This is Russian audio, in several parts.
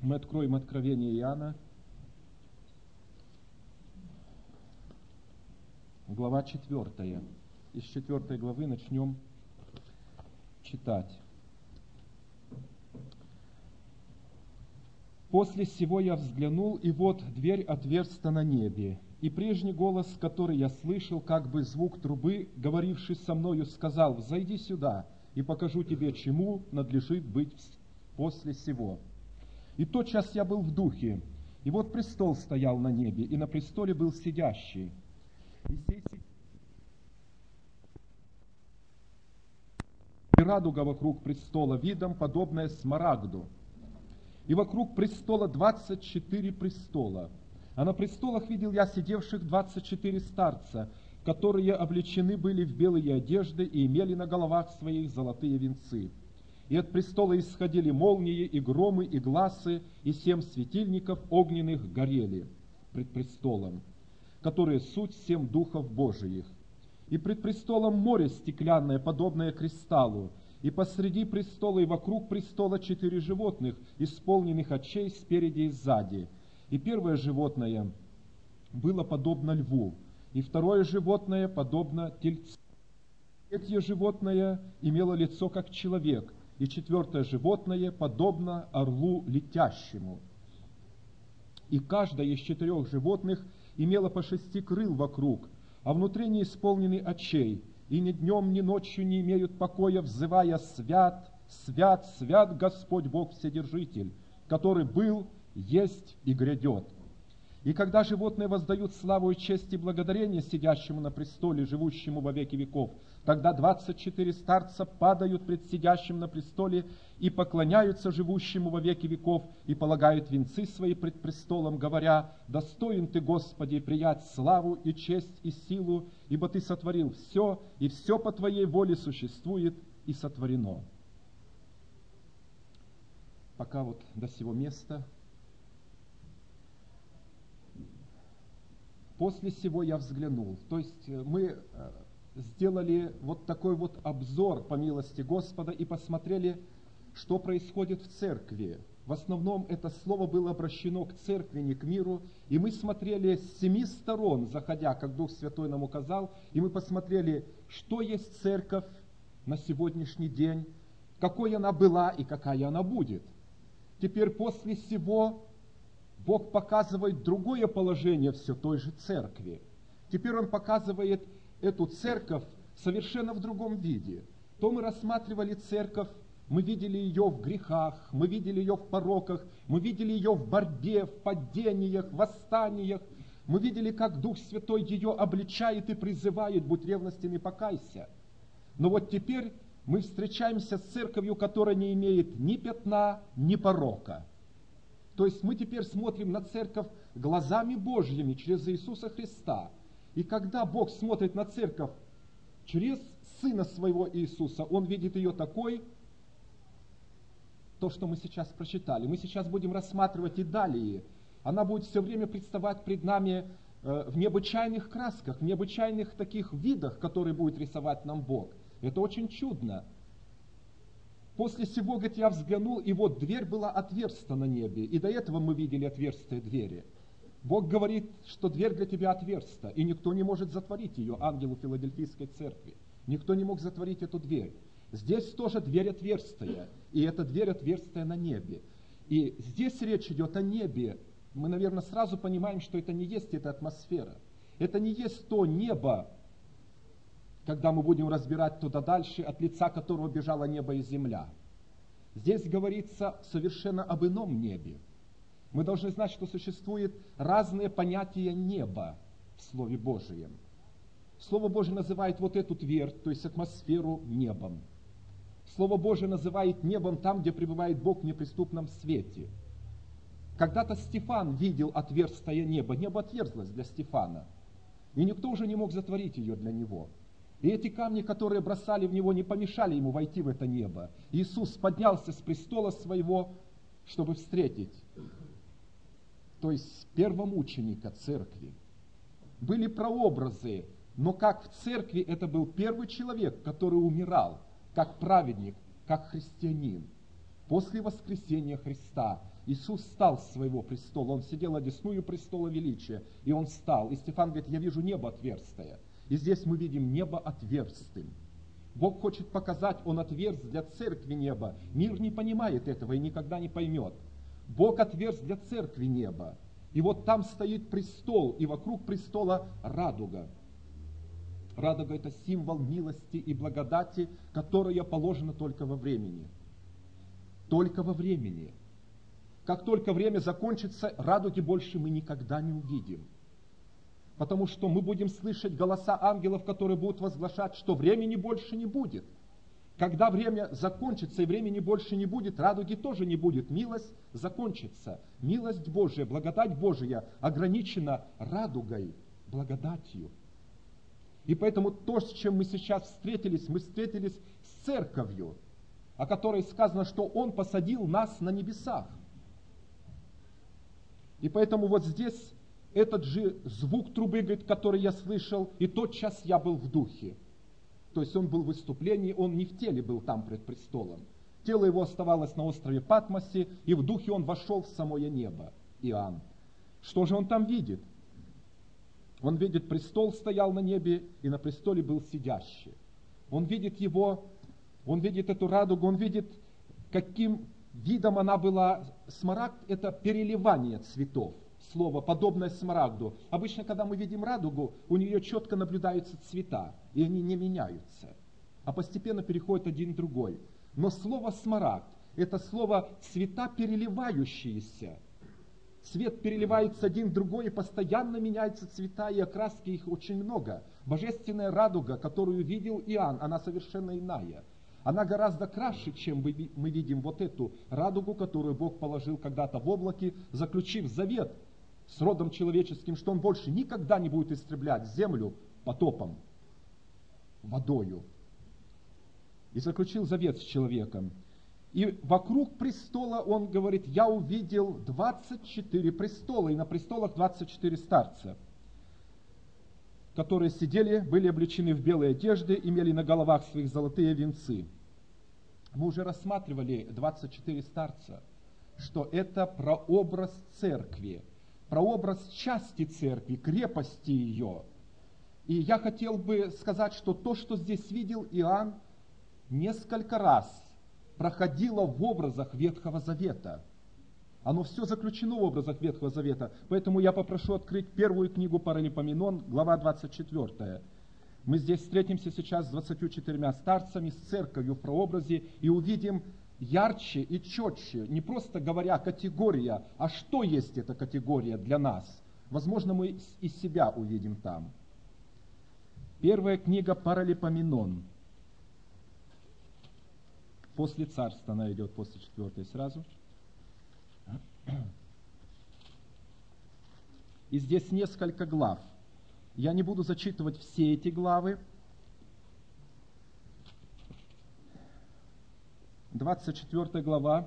Мы откроем Откровение Иоанна, глава 4. Из 4 главы начнем читать. «После сего я взглянул, и вот дверь отверста на небе, и прежний голос, который я слышал, как бы звук трубы, говоривший со мною, сказал: взойди сюда, и покажу тебе, чему надлежит быть после сего. И тотчас я был в духе, и вот престол стоял на небе, и на престоле был сидящий. И радуга вокруг престола, видом подобная смарагду. И вокруг престола 24 престола. А на престолах видел я сидевших 24 старца, которые облечены были в белые одежды и имели на головах своих золотые венцы. И от престола исходили молнии, и громы, и гласы, и 7 светильников огненных горели пред престолом, которые суть 7 духов Божиих. И пред престолом море стеклянное, подобное кристаллу, и посреди престола и вокруг престола 4 животных, исполненных очей спереди и сзади. И первое животное было подобно льву, и второе животное подобно тельцу. Третье животное имело лицо, как человек, и четвертое животное подобно орлу летящему. И каждое из 4 животных имело по 6 крыл вокруг, а внутренне исполнены очей, и ни днем, ни ночью не имеют покоя, взывая: свят, свят, свят Господь Бог Вседержитель, который был, есть и грядет. И когда животные воздают славу и честь и благодарение сидящему на престоле, живущему во веки веков, тогда 24 старца падают пред сидящим на престоле и поклоняются живущему во веки веков, и полагают венцы свои пред престолом, говоря: достоин ты, Господи, приять славу и честь и силу, ибо ты сотворил все, и все по твоей воле существует и сотворено». Пока вот до сего места. «После сего я взглянул». То есть мы сделали вот такой вот обзор по милости Господа и посмотрели, что происходит в церкви. В основном это слово было обращено к церкви, не к миру. И мы смотрели с 7 сторон, заходя, как Дух Святой нам указал, и мы посмотрели, что есть церковь на сегодняшний день, какой она была и какая она будет. Теперь после сего Бог показывает другое положение все той же церкви. Теперь Он показывает эту церковь совершенно в другом виде. То мы рассматривали церковь, мы видели ее в грехах, мы видели ее в пороках, мы видели ее в борьбе, в падениях, в восстаниях. Мы видели, как Дух Святой ее обличает и призывает: будь ревностен и покайся. Но вот теперь мы встречаемся с церковью, которая не имеет ни пятна, ни порока. То есть мы теперь смотрим на церковь глазами Божьими через Иисуса Христа. И когда Бог смотрит на церковь через Сына Своего Иисуса, Он видит ее такой, то, что мы сейчас прочитали. Мы сейчас будем рассматривать и далее. Она будет все время представать пред нами в необычайных красках, в необычайных таких видах, которые будет рисовать нам Бог. Это очень чудно. «После сего, говорит, я взглянул, и вот дверь была отверста на небе». И до этого мы видели отверстие двери. Бог говорит, что дверь для тебя отверста, и никто не может затворить ее, ангелу Филадельфийской церкви. Никто не мог затворить эту дверь. Здесь тоже дверь отверстия, и эта дверь отверстия на небе. И здесь речь идет о небе. Мы, наверное, сразу понимаем, что это не есть эта атмосфера. Это не есть то небо, когда мы будем разбирать туда дальше, от лица которого бежало небо и земля. Здесь говорится совершенно об ином небе. Мы должны знать, что существует разные понятия неба в Слове Божьем. Слово Божие называет вот эту дверь, то есть атмосферу, небом. Слово Божие называет небом там, где пребывает Бог в неприступном свете. Когда-то Стефан видел отверстие неба. Небо отверзлось для Стефана. И никто уже не мог затворить ее для него. И эти камни, которые бросали в него, не помешали ему войти в это небо. Иисус поднялся с престола своего, чтобы встретить, то есть первомученика церкви. Были прообразы, но как в церкви это был первый человек, который умирал, как праведник, как христианин. после воскресения Христа Иисус встал с своего престола, Он сидел одесную престола величия, и Он встал. И Стефан говорит, я вижу небо отверстое. И здесь мы видим небо отверстым. Бог хочет показать, Он отверз для церкви небо. Мир не понимает этого и никогда не поймет. Бог отверз для церкви небо. И вот там стоит престол, и вокруг престола радуга. Радуга – это символ милости и благодати, которая положена только во времени. Только во времени. Как только время закончится, радуги больше мы никогда не увидим. Потому что мы будем слышать голоса ангелов, которые будут возглашать, что времени больше не будет. Когда время закончится и времени больше не будет, радуги тоже не будет. Милость закончится. Милость Божия, благодать Божия ограничена радугой, благодатью. И поэтому то, с чем мы сейчас встретились, мы встретились с церковью, о которой сказано, что Он посадил нас на небесах. И поэтому вот здесь этот же звук трубы, говорит, который я слышал, и тотчас я был в духе. То есть он был в выступлении, он не в теле был там пред престолом. Тело его оставалось на острове Патмосе, и в духе он вошел в самое небо, Иоанн. Что же он там видит? Он видит, престол стоял на небе, и на престоле был сидящий. Он видит его, он видит эту радугу, он видит, каким видом она была. Смарагд – это переливание цветов. Слово, подобное смарагду. Обычно, когда мы видим радугу, у нее четко наблюдаются цвета, и они не меняются, а постепенно переходят один в другой. Но слово смарагд – это слово цвета переливающиеся. Цвет переливается один в другой, и постоянно меняются цвета, и окраски их очень много. Божественная радуга, которую видел Иоанн, она совершенно иная. Она гораздо краше, чем мы видим вот эту радугу, которую Бог положил когда-то в облаке, заключив завет с родом человеческим, что Он больше никогда не будет истреблять землю потопом, водою. И заключил завет с человеком. И вокруг престола Он говорит, я увидел 24 престола, и на престолах 24 старца, которые сидели, были облечены в белые одежды, имели на головах своих золотые венцы. Мы уже рассматривали 24 старца, что это прообраз церкви, прообраз части церкви, крепости ее. И я хотел бы сказать, что то, что здесь видел Иоанн, несколько раз проходило в образах Ветхого Завета. Оно все заключено в образах Ветхого Завета. Поэтому я попрошу открыть первую книгу Паралипоменон, глава 24. Мы здесь встретимся сейчас с 24 старцами, с церковью в прообразе, и увидим ярче и четче, не просто говоря категория, а что есть эта категория для нас. Возможно, мы и себя увидим там. Первая книга Паралипоменон. После царства она идет, после 4 сразу. И здесь несколько глав. Я не буду зачитывать все эти главы. 24 глава.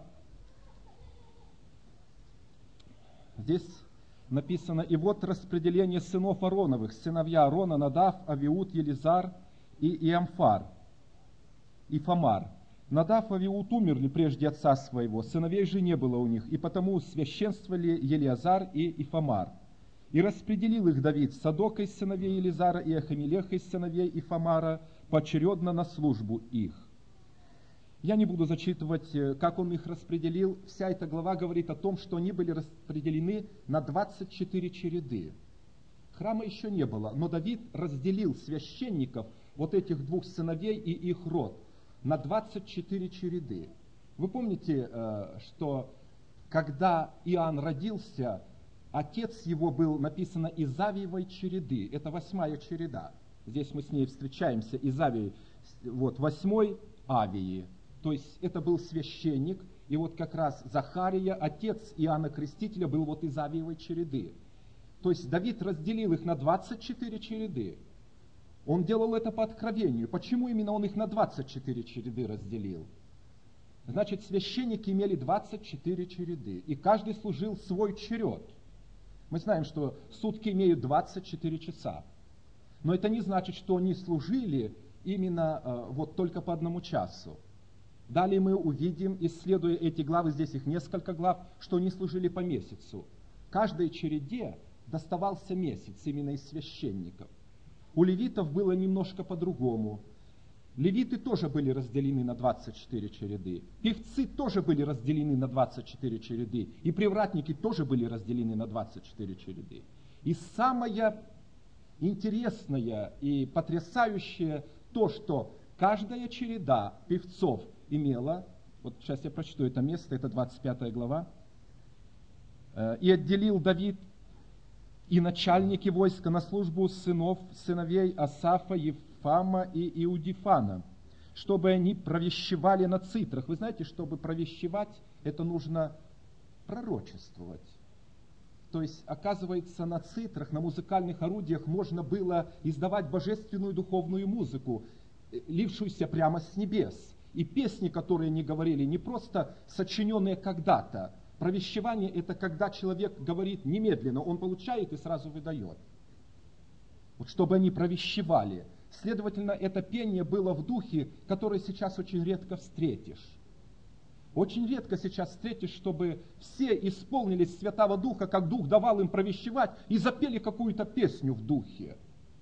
Здесь написано, и вот распределение сынов Аароновых, сыновья Аарона, Надав, Авиуд, Елизар и Иамфар, и Фомар. Надав и Авиуд умерли прежде отца своего, сыновей же не было у них, и потому священствовали Елиазар и Ифамар. И распределил их Давид Садока из сыновей Елизара и Ахамелеха из сыновей Ифамара поочередно на службу их. Я не буду зачитывать, как он их распределил. Вся эта глава говорит о том, что они были распределены на 24 череды. Храма еще не было, но Давид разделил священников, вот этих двух сыновей и их род, на 24 череды. Вы помните, что когда Иоанн родился, отец его был, написано, из Авиевой череды. Это 8-я череда. Здесь мы с ней встречаемся, из Авии, вот 8-й Авии. То есть это был священник, и вот как раз Захария, отец Иоанна Крестителя, был вот из Авиевой череды. То есть Давид разделил их на 24 череды. Он делал это по откровению. Почему именно он их на 24 череды разделил? Значит, священники имели 24 череды, и каждый служил свой черед. Мы знаем, что сутки имеют 24 часа. Но это не значит, что они служили именно вот только по 1 часу. Далее мы увидим, исследуя эти главы, здесь их несколько глав, что они служили по месяцу. Каждой череде доставался месяц именно из священников. У левитов было немножко по-другому. Левиты тоже были разделены на 24 череды. Певцы тоже были разделены на 24 череды. И привратники тоже были разделены на 24 череды. И самое интересное и потрясающее то, что каждая череда певцов имела, вот сейчас я прочту это место, это 25 глава, «И отделил Давид и начальники войска на службу сыновей Асафа, Ефама и Иудифана, чтобы они провещевали на цитрах». Вы знаете, чтобы провещевать, это нужно пророчествовать. То есть, оказывается, на цитрах, на музыкальных орудиях можно было издавать божественную духовную музыку, лившуюся прямо с небес. И песни, которые они говорили, не просто сочиненные когда-то. Провещевание – это когда человек говорит немедленно, он получает и сразу выдает. Вот чтобы они провещевали. Следовательно, это пение было в духе, которое сейчас очень редко встретишь. Очень редко сейчас встретишь, чтобы все исполнились Святого Духа, как Дух давал им провещевать, и запели какую-то песню в духе.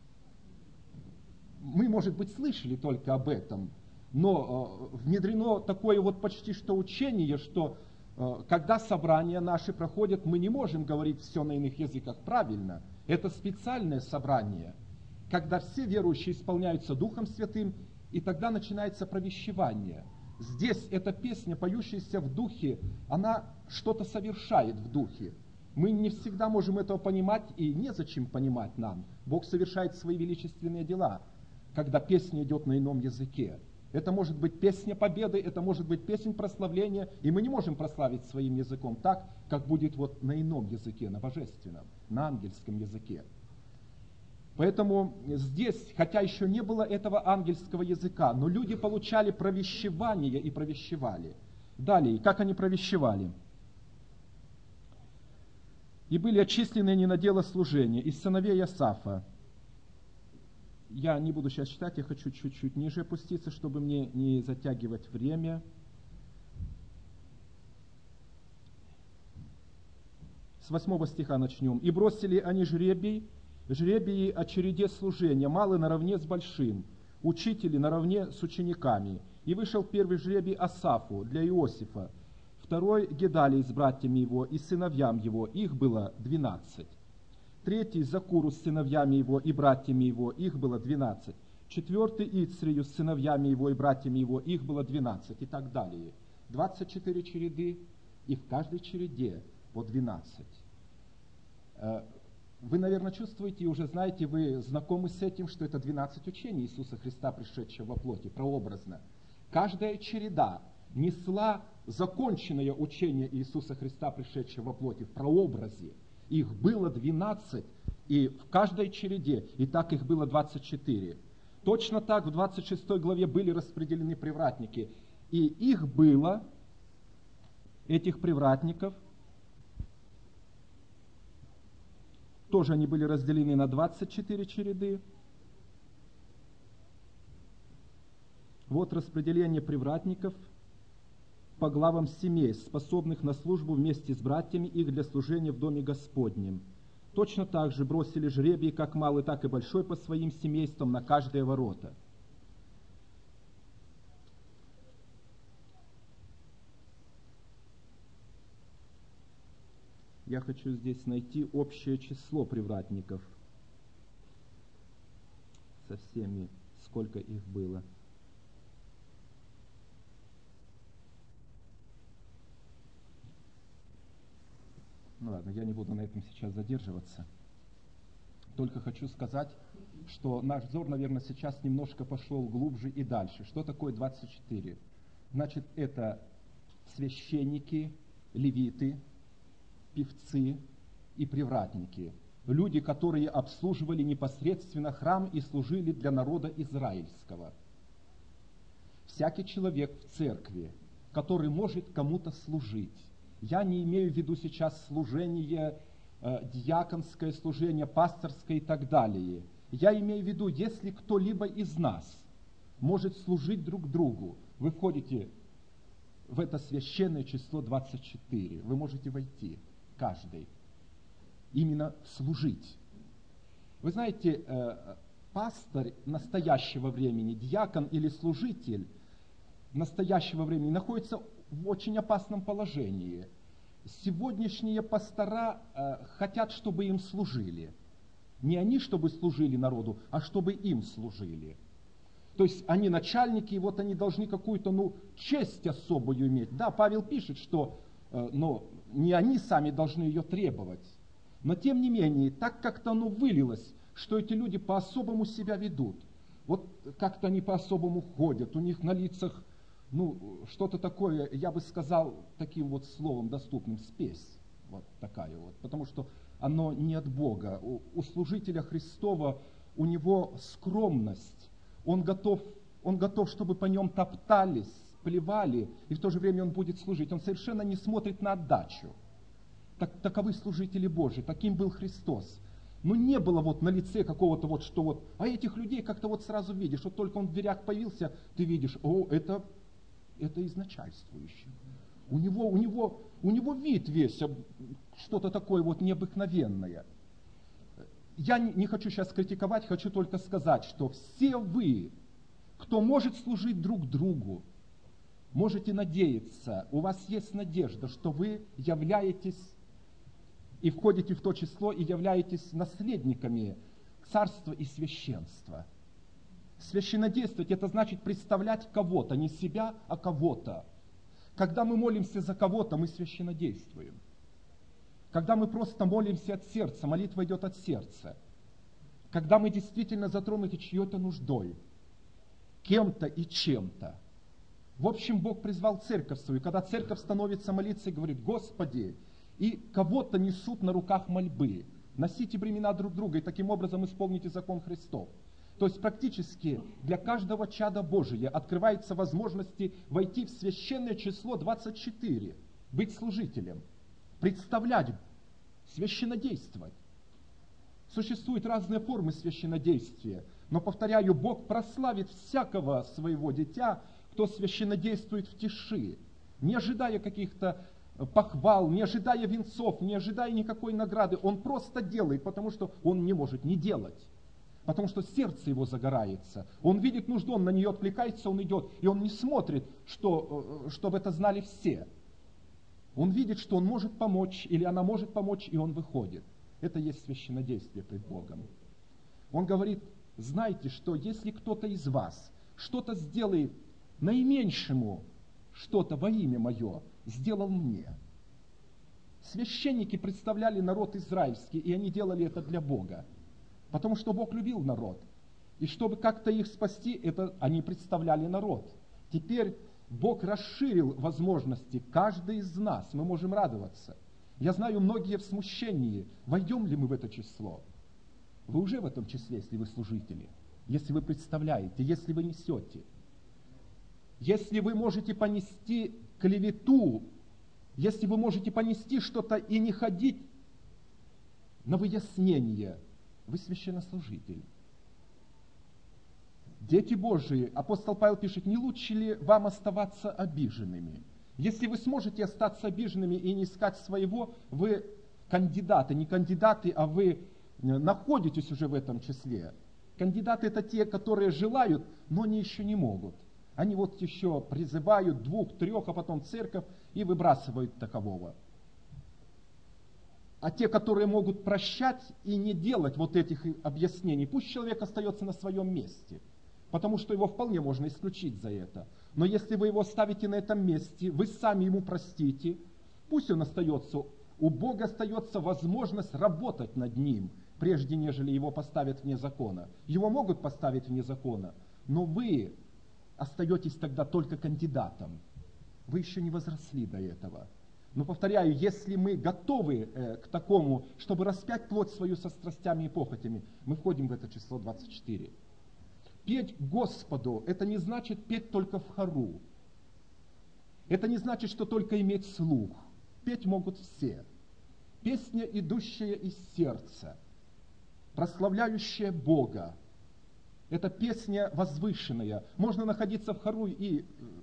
Мы, может быть, слышали только об этом, но внедрено такое вот почти что учение, что когда собрания наши проходят, мы не можем говорить все на иных языках правильно. Это специальное собрание, когда все верующие исполняются Духом Святым, и тогда начинается провещевание. Здесь эта песня, поющаяся в духе, она что-то совершает в духе. Мы не всегда можем этого понимать, и незачем понимать нам. Бог совершает свои величественные дела, когда песня идет на ином языке. Это может быть песня победы, это может быть песня прославления, и мы не можем прославить своим языком так, как будет вот на ином языке, на божественном, на ангельском языке. Поэтому здесь, хотя еще не было этого ангельского языка, но люди получали провещевание и провещевали. Далее, как они провещевали? «И были отчислены они на дело служения из сыновей Асафа». Я не буду сейчас читать, я хочу чуть-чуть ниже опуститься, чтобы мне не затягивать время. С 8 стиха начнем. «И бросили они жребии о череде служения, малый наравне с большим, учители наравне с учениками. И вышел первый жребий Асафу для Иосифа, второй Гедалии с братьями его и сыновьям его, их было 12. Третий Закуру с сыновьями его и братьями его, их было 12. Четвертый Ицрию с сыновьями его и братьями его, их было 12 и так далее. 24 череды, и в каждой череде по 12. Вы, наверное, чувствуете и уже знаете, вы знакомы с этим, что это 12 учений Иисуса Христа, пришедшего во плоти, прообразно. Каждая череда несла законченное учение Иисуса Христа, пришедшего во плоти, в прообразе. Их было 12, и в каждой череде, и так их было 24. Точно так в 26 главе были распределены привратники, и их было, этих привратников, тоже они были разделены на 24 череды. Вот распределение привратников по главам семей, способных на службу вместе с братьями их для служения в Доме Господнем. Точно так же бросили жребий, как малый, так и большой, по своим семействам на каждые ворота. Я хочу здесь найти общее число привратников со всеми, сколько их было. Ну ладно, я не буду на этом сейчас задерживаться. Только хочу сказать, что наш взор, наверное, сейчас немножко пошел глубже и дальше. Что такое 24? Значит, это священники, левиты, певцы и привратники. Люди, которые обслуживали непосредственно храм и служили для народа израильского. Всякий человек в церкви, который может кому-то служить. Я не имею в виду сейчас служение, диаконское служение, пасторское и так далее. Я имею в виду, если кто-либо из нас может служить друг другу. Вы входите в это священное число 24. Вы можете войти, каждый, именно служить. Вы знаете, пастырь настоящего времени, диакон или служитель настоящего времени находится в очень опасном положении. Сегодняшние пастора хотят, чтобы им служили. Не они, чтобы служили народу, а чтобы им служили. То есть они начальники, и вот они должны какую-то честь особую иметь. Да, Павел пишет, что не они сами должны ее требовать. Но тем не менее, так как-то оно вылилось, что эти люди по-особому себя ведут. Вот как-то они по-особому ходят, у них на лицах, что-то такое, я бы сказал таким вот словом доступным, спесь. Вот такая вот. Потому что оно не от Бога. У служителя Христова, у него скромность. Он готов, чтобы по нем топтались, плевали, и в то же время он будет служить. Он совершенно не смотрит на отдачу. Таковы служители Божьи, таким был Христос. Но не было вот на лице какого-то а этих людей как-то вот сразу видишь. Вот только он в дверях появился, ты видишь, это из начальствующих. У него вид весь, что-то такое вот необыкновенное. Я не хочу сейчас критиковать, хочу только сказать, что все вы, кто может служить друг другу, можете надеяться, у вас есть надежда, что вы являетесь и входите в то число, и являетесь наследниками царства и священства. Священнодействовать – это значит представлять кого-то, не себя, а кого-то. Когда мы молимся за кого-то, мы священнодействуем. Когда мы просто молимся от сердца, молитва идет от сердца. Когда мы действительно затронуты чьей-то нуждой, кем-то и чем-то. В общем, Бог призвал церковь свою. Когда церковь становится молиться и говорит: Господи, и кого-то несут на руках мольбы. Носите бремена друг друга, и таким образом исполните закон Христов. То есть практически для каждого чада Божия открывается возможность войти в священное число 24, быть служителем, представлять, священнодействовать. Существуют разные формы священнодействия, но, повторяю, Бог прославит всякого своего дитя, кто священнодействует в тиши, не ожидая каких-то похвал, не ожидая венцов, не ожидая никакой награды. Он просто делает, потому что он не может не делать. Потому что сердце его загорается. Он видит нужду, он на нее откликается, он идет. И он не смотрит, чтобы это знали все. Он видит, что он может помочь, или она может помочь, и он выходит. Это есть священнодействие пред Богом. Он говорит: знайте, что если кто-то из вас что-то сделает наименьшему, что-то во имя мое, сделал мне. Священники представляли народ израильский, и они делали это для Бога. Потому что Бог любил народ. И чтобы как-то их спасти, это они представляли народ. Теперь Бог расширил возможности. Каждый из нас, мы можем радоваться. Я знаю, многие в смущении. Войдем ли мы в это число? Вы уже в этом числе, если вы служители. Если вы представляете, если вы несете. Если вы можете понести клевету, если вы можете понести что-то и не ходить на выяснение, вы священнослужитель. Дети Божии, апостол Павел пишет: не лучше ли вам оставаться обиженными? Если вы сможете остаться обиженными и не искать своего, вы кандидаты, не кандидаты, а вы находитесь уже в этом числе. Кандидаты — это те, которые желают, но они еще не могут. Они вот еще призывают 2, 3, а потом церковь и выбрасывают такового. А те, которые могут прощать и не делать вот этих объяснений, пусть человек остается на своем месте, потому что его вполне можно исключить за это. Но если вы его ставите на этом месте, вы сами ему простите, пусть он остается. У Бога остается возможность работать над ним, прежде нежели его поставят вне закона. Его могут поставить вне закона, но вы остаетесь тогда только кандидатом. Вы еще не возросли до этого. Но, повторяю, если мы готовы к такому, чтобы распять плоть свою со страстями и похотями, мы входим в это число 24. Петь Господу — это не значит петь только в хору. Это не значит, что только иметь слух. Петь могут все. Песня, идущая из сердца, прославляющая Бога. Это песня возвышенная. Можно находиться в хору, и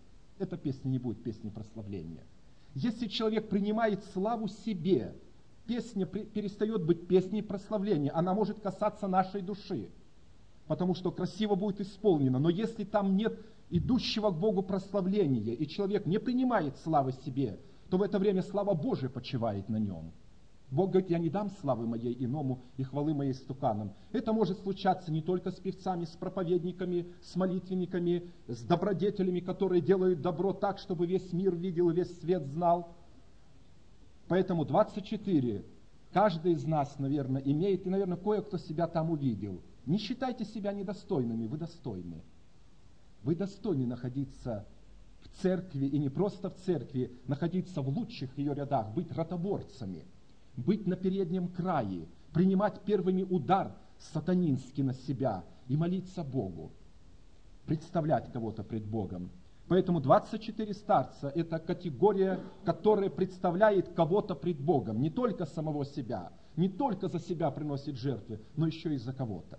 эта песня не будет песней прославления. Если человек принимает славу себе, песня перестает быть песней прославления, она может касаться нашей души, потому что красиво будет исполнено. Но если там нет идущего к Богу прославления, и человек не принимает славы себе, то в это время слава Божия почивает на нем. Бог говорит: я не дам славы моей иному и хвалы моей стуканам. Это может случаться не только с певцами, с проповедниками, с молитвенниками, с добродетелями, которые делают добро так, чтобы весь мир видел и весь свет знал. Поэтому 24 каждый из нас, наверное, имеет, и, наверное, кое-кто себя там увидел. Не считайте себя недостойными, вы достойны. Вы достойны находиться в церкви, и не просто в церкви, находиться в лучших ее рядах, быть ротоборцами, быть на переднем крае, принимать первыми удар сатанинский на себя и молиться Богу, представлять кого-то пред Богом. Поэтому 24 старца – это категория, которая представляет кого-то пред Богом, не только самого себя, не только за себя приносит жертвы, но еще и за кого-то.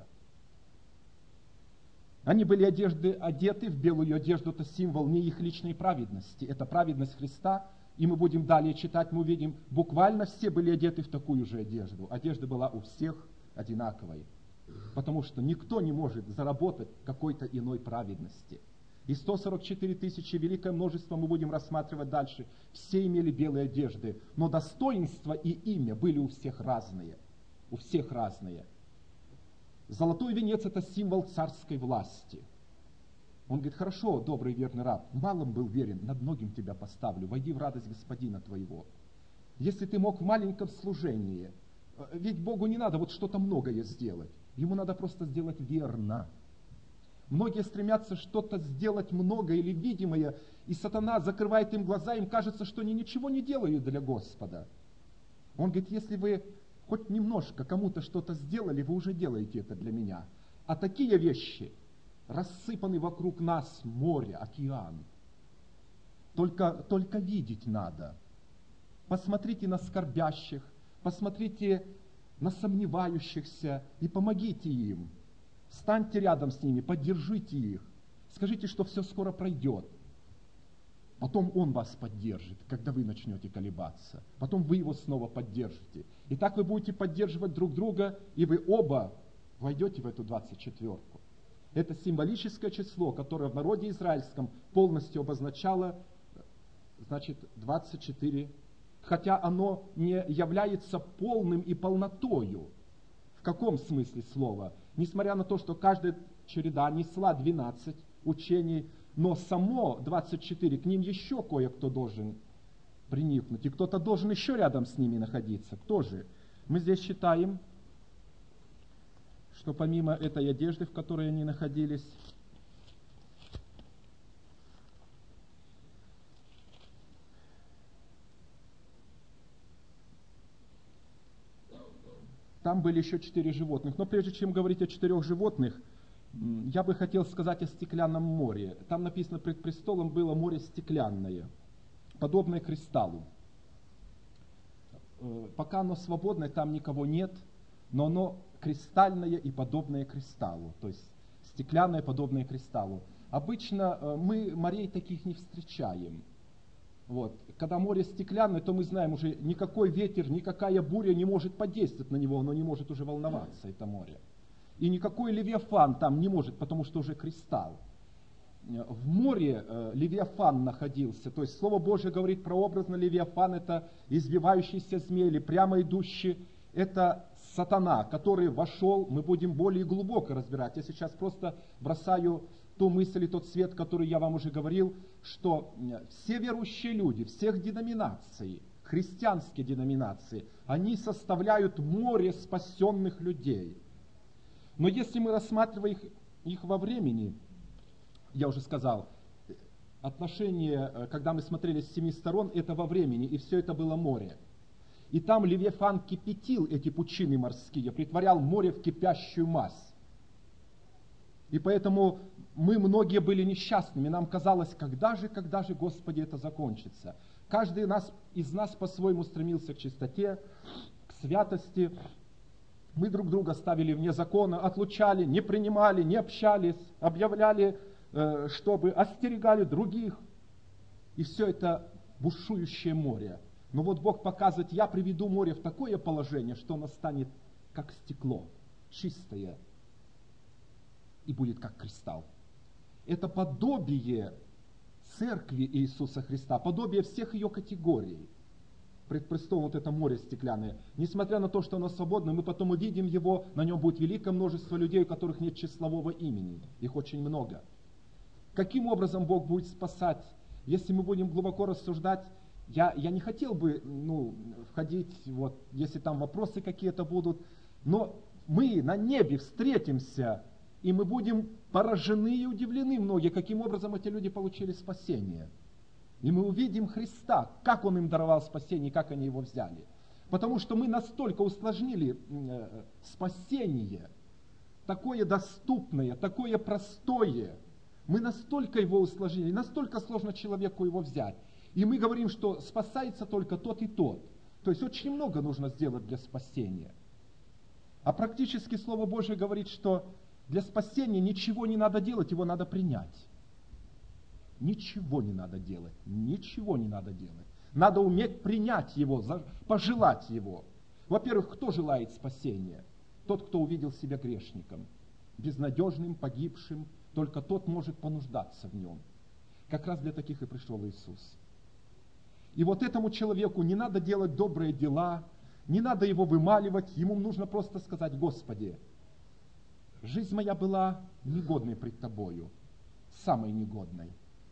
Они были одеты в белую одежду, это символ не их личной праведности, это праведность Христа. И мы будем далее читать, мы увидим, буквально все были одеты в такую же одежду. Одежда была у всех одинаковой, потому что никто не может заработать какой-то иной праведности. И 144 тысячи, великое множество, мы будем рассматривать дальше, все имели белые одежды, но достоинство и имя были у всех разные. У всех разные. Золотой венец – это символ царской власти. Он говорит: хорошо, добрый верный раб, малым был верен, над многим тебя поставлю, войди в радость господина твоего. Если ты мог в маленьком служении, ведь Богу не надо вот что-то многое сделать, ему надо просто сделать верно. Многие стремятся что-то сделать многое или видимое, и сатана закрывает им глаза, им кажется, что они ничего не делают для Господа. Он говорит: если вы хоть немножко кому-то что-то сделали, вы уже делаете это для меня. А такие вещи рассыпаны вокруг нас море, океан. Только видеть надо. Посмотрите на скорбящих, посмотрите на сомневающихся и помогите им. Станьте рядом с ними, поддержите их. Скажите, что все скоро пройдет. Потом он вас поддержит, когда вы начнете колебаться. Потом вы его снова поддержите. И так вы будете поддерживать друг друга, и вы оба войдете в эту 24-ку. Это символическое число, которое в народе израильском полностью обозначало, значит, 24, хотя оно не является полным и полнотою. В каком смысле слова? Несмотря на то, что каждая череда несла 12 учений, но само 24, к ним еще кое-кто должен приникнуть, и кто-то должен еще рядом с ними находиться. Кто же? Мы здесь считаем, что помимо этой одежды, в которой они находились, там были еще 4 животных. Но прежде чем говорить о 4 животных, я бы хотел сказать о стеклянном море. Там написано: пред престолом было море стеклянное, подобное кристаллу. Пока оно свободное, там никого нет, но оно кристальное и подобное кристаллу, то есть стеклянное, подобное кристаллу. Обычно мы морей таких не встречаем. Вот. Когда море стеклянное, то мы знаем уже, никакой ветер, никакая буря не может подействовать на него, оно не может уже волноваться, это море. И никакой левиафан там не может, потому что уже кристалл. В море левиафан находился, то есть Слово Божие говорит прообразно: левиафан — это извивающийся змей, или прямо идущий, это сатана, который вошел, мы будем более глубоко разбирать. Я сейчас просто бросаю ту мысль и тот свет, который я вам уже говорил, что все верующие люди, всех деноминаций, христианские деноминации, они составляют море спасенных людей. Но если мы рассматриваем их во времени, я уже сказал, отношение, когда мы смотрели с 7 сторон, это во времени, и все это было море. И там Левиафан кипятил эти пучины морские, притворял море в кипящую мазь. И поэтому мы многие были несчастными. Нам казалось, когда же, Господи, это закончится? Каждый из нас по-своему стремился к чистоте, к святости. Мы друг друга ставили вне закона, отлучали, не принимали, не общались, объявляли, чтобы остерегали других. И все это бушующее море. Но вот Бог показывает, я приведу море в такое положение, что оно станет как стекло, чистое, и будет как кристалл. Это подобие церкви Иисуса Христа, подобие всех ее категорий. Пред престолом вот это море стеклянное. Несмотря на то, что оно свободно, мы потом увидим его, на нем будет великое множество людей, у которых нет числового имени. Их очень много. Каким образом Бог будет спасать? Если мы будем глубоко рассуждать, я не хотел бы входить, если там вопросы какие-то будут, но мы на небе встретимся, и мы будем поражены и удивлены многие, каким образом эти люди получили спасение. И мы увидим Христа, как Он им даровал спасение, как они его взяли. Потому что мы настолько усложнили спасение, такое доступное, такое простое. Мы настолько его усложнили, настолько сложно человеку его взять. И мы говорим, что спасается только тот и тот. То есть очень много нужно сделать для спасения. А практически Слово Божие говорит, что для спасения ничего не надо делать, его надо принять. Ничего не надо делать, ничего не надо делать. Надо уметь принять его, пожелать его. Во-первых, кто желает спасения? Тот, кто увидел себя грешником, безнадежным, погибшим. Только тот может понуждаться в нем. Как раз для таких и пришел Иисус. И вот этому человеку не надо делать добрые дела, не надо его вымаливать, ему нужно просто сказать: Господи, жизнь моя была негодной пред Тобою, самой негодной.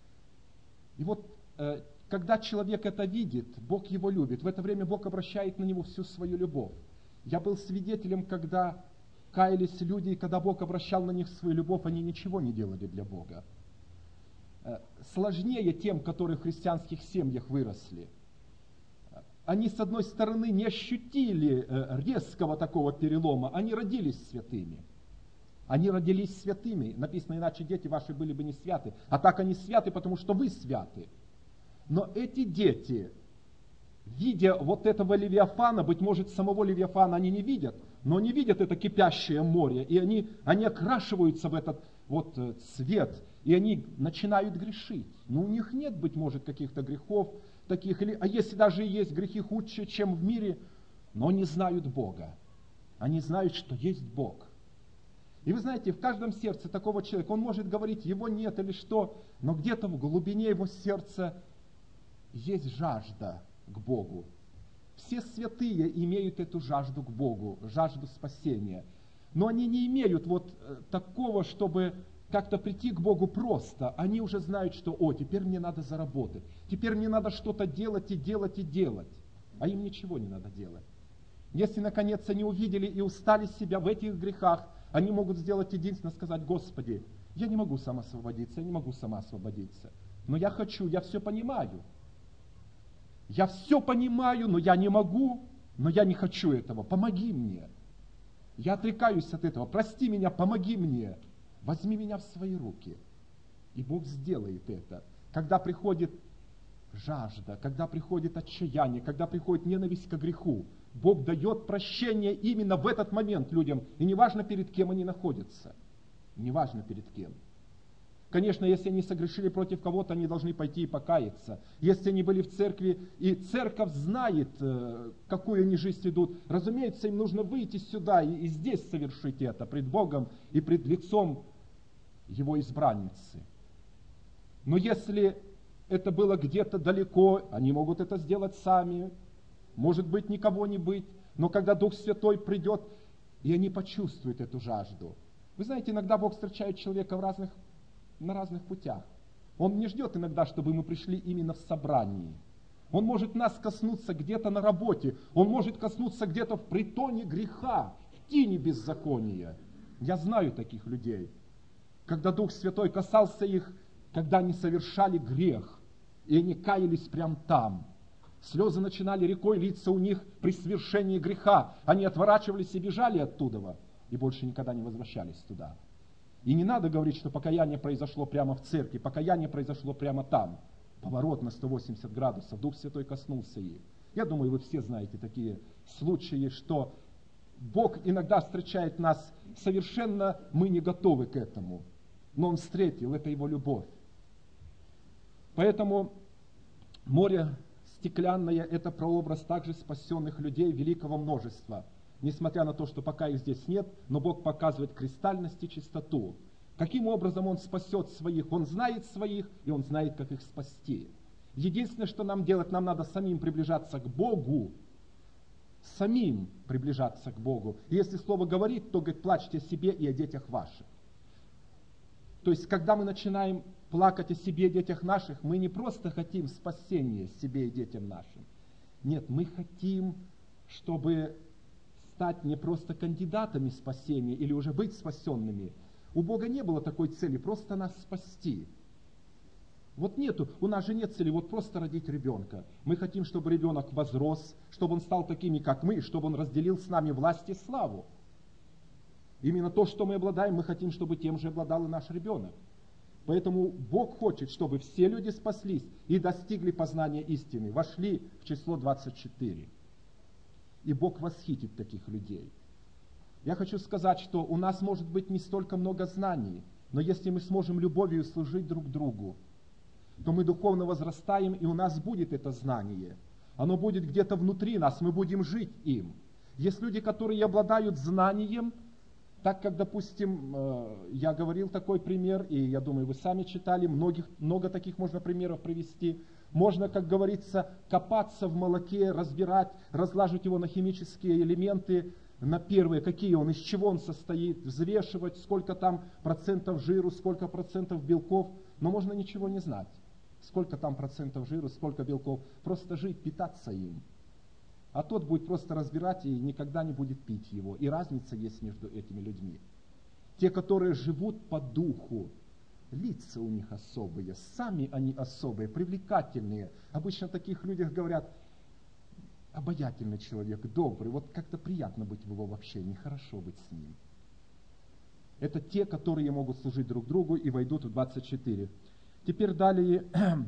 И вот, когда человек это видит, Бог его любит. В это время Бог обращает на него всю свою любовь. Я был свидетелем, когда каялись люди, и когда Бог обращал на них свою любовь, они ничего не делали для Бога. Сложнее тем, которые в христианских семьях выросли. Они, с одной стороны, не ощутили резкого такого перелома, они родились святыми. Они родились святыми. Написано, иначе дети ваши были бы не святы. А так они святы, потому что вы святы. Но эти дети, видя вот этого Левиафана, быть может, самого Левиафана они не видят, но они видят это кипящее море, и они окрашиваются в этот вот цвет, и они начинают грешить. Но у них нет, быть может, каких-то грехов таких, а если даже и есть грехи худшие, чем в мире, но они знают Бога. Они знают, что есть Бог. И вы знаете, в каждом сердце такого человека, он может говорить, его нет или что, но где-то в глубине его сердца есть жажда к Богу. Все святые имеют эту жажду к Богу, жажду спасения. Но они не имеют вот такого, чтобы как-то прийти к Богу просто. Они уже знают, что теперь мне надо заработать. Теперь мне надо что-то делать и делать и делать. А им ничего не надо делать. Если, наконец, они увидели и устали себя в этих грехах, они могут сделать единственное, сказать: Господи, я не могу сам освободиться, я не могу сама освободиться. Но я хочу, я все понимаю. Я все понимаю, но я не могу, но я не хочу этого. Помоги мне. Я отрекаюсь от этого. Прости меня, помоги мне. Возьми меня в свои руки. И Бог сделает это. Когда приходит жажда, когда приходит отчаяние, когда приходит ненависть к греху, Бог дает прощение именно в этот момент людям. И неважно, перед кем они находятся. Неважно, перед кем. Конечно, если они согрешили против кого-то, они должны пойти и покаяться. Если они были в церкви, и церковь знает, какую они жизнь ведут, разумеется, им нужно выйти сюда и здесь совершить это пред Богом и пред лицом Его избранницы. Но если это было где-то далеко, они могут это сделать сами. Может быть, никого не быть. Но когда Дух Святой придет, и они почувствуют эту жажду. Вы знаете, иногда Бог встречает человека на разных путях. Он не ждет иногда, чтобы мы пришли именно в собрании. Он может нас коснуться где-то на работе. Он может коснуться где-то в притоне греха, в тени беззакония. Я знаю таких людей. Когда Дух Святой касался их, когда они совершали грех, и они каялись прямо там. Слезы начинали рекой литься у них при совершении греха. Они отворачивались и бежали оттуда, и больше никогда не возвращались туда. И не надо говорить, что покаяние произошло прямо в церкви, покаяние произошло прямо там. Поворот на 180 градусов, Дух Святой коснулся их. Я думаю, вы все знаете такие случаи, что Бог иногда встречает нас, совершенно мы не готовы к этому. Но Он встретил, это Его любовь. Поэтому Море стеклянное – это прообраз также спасенных людей великого множества. Несмотря на то, что пока их здесь нет, но Бог показывает кристальность и чистоту. Каким образом Он спасет своих? Он знает своих, и Он знает, как их спасти. Единственное, что нам делать, нам надо самим приближаться к Богу. Самим приближаться к Богу. И если Слово говорит, то говорит, плачьте о себе и о детях ваших. То есть, когда мы начинаем плакать о себе и детях наших, мы не просто хотим спасения себе и детям нашим. Нет, мы хотим, чтобы стать не просто кандидатами спасения или уже быть спасенными. У Бога не было такой цели, просто нас спасти. Вот нету, у нас же нет цели, вот просто родить ребенка. Мы хотим, чтобы ребенок возрос, чтобы он стал такими, как мы, чтобы он разделил с нами власть и славу. Именно то, что мы обладаем, мы хотим, чтобы тем же обладал и наш ребенок. Поэтому Бог хочет, чтобы все люди спаслись и достигли познания истины, вошли в число 24. И Бог восхитит таких людей. Я хочу сказать, что у нас может быть не столько много знаний, но если мы сможем любовью служить друг другу, то мы духовно возрастаем, и у нас будет это знание. Оно будет где-то внутри нас, мы будем жить им. Есть люди, которые обладают знанием, так как, допустим, я говорил такой пример, и я думаю, вы сами читали, много таких можно примеров привести. Можно, как говорится, копаться в молоке, разбирать, разлаживать его на химические элементы, на первые, какие он, из чего он состоит, взвешивать, сколько там процентов жиру, сколько процентов белков, но можно ничего не знать. Сколько там процентов жира, сколько белков, просто жить, питаться им. А тот будет просто разбирать и никогда не будет пить его. И разница есть между этими людьми. Те, которые живут по духу, лица у них особые, сами они особые, привлекательные. Обычно о таких людях говорят, обаятельный человек, добрый, вот как-то приятно быть в его общении, хорошо быть с ним. Это те, которые могут служить друг другу и войдут в 24. Теперь далее,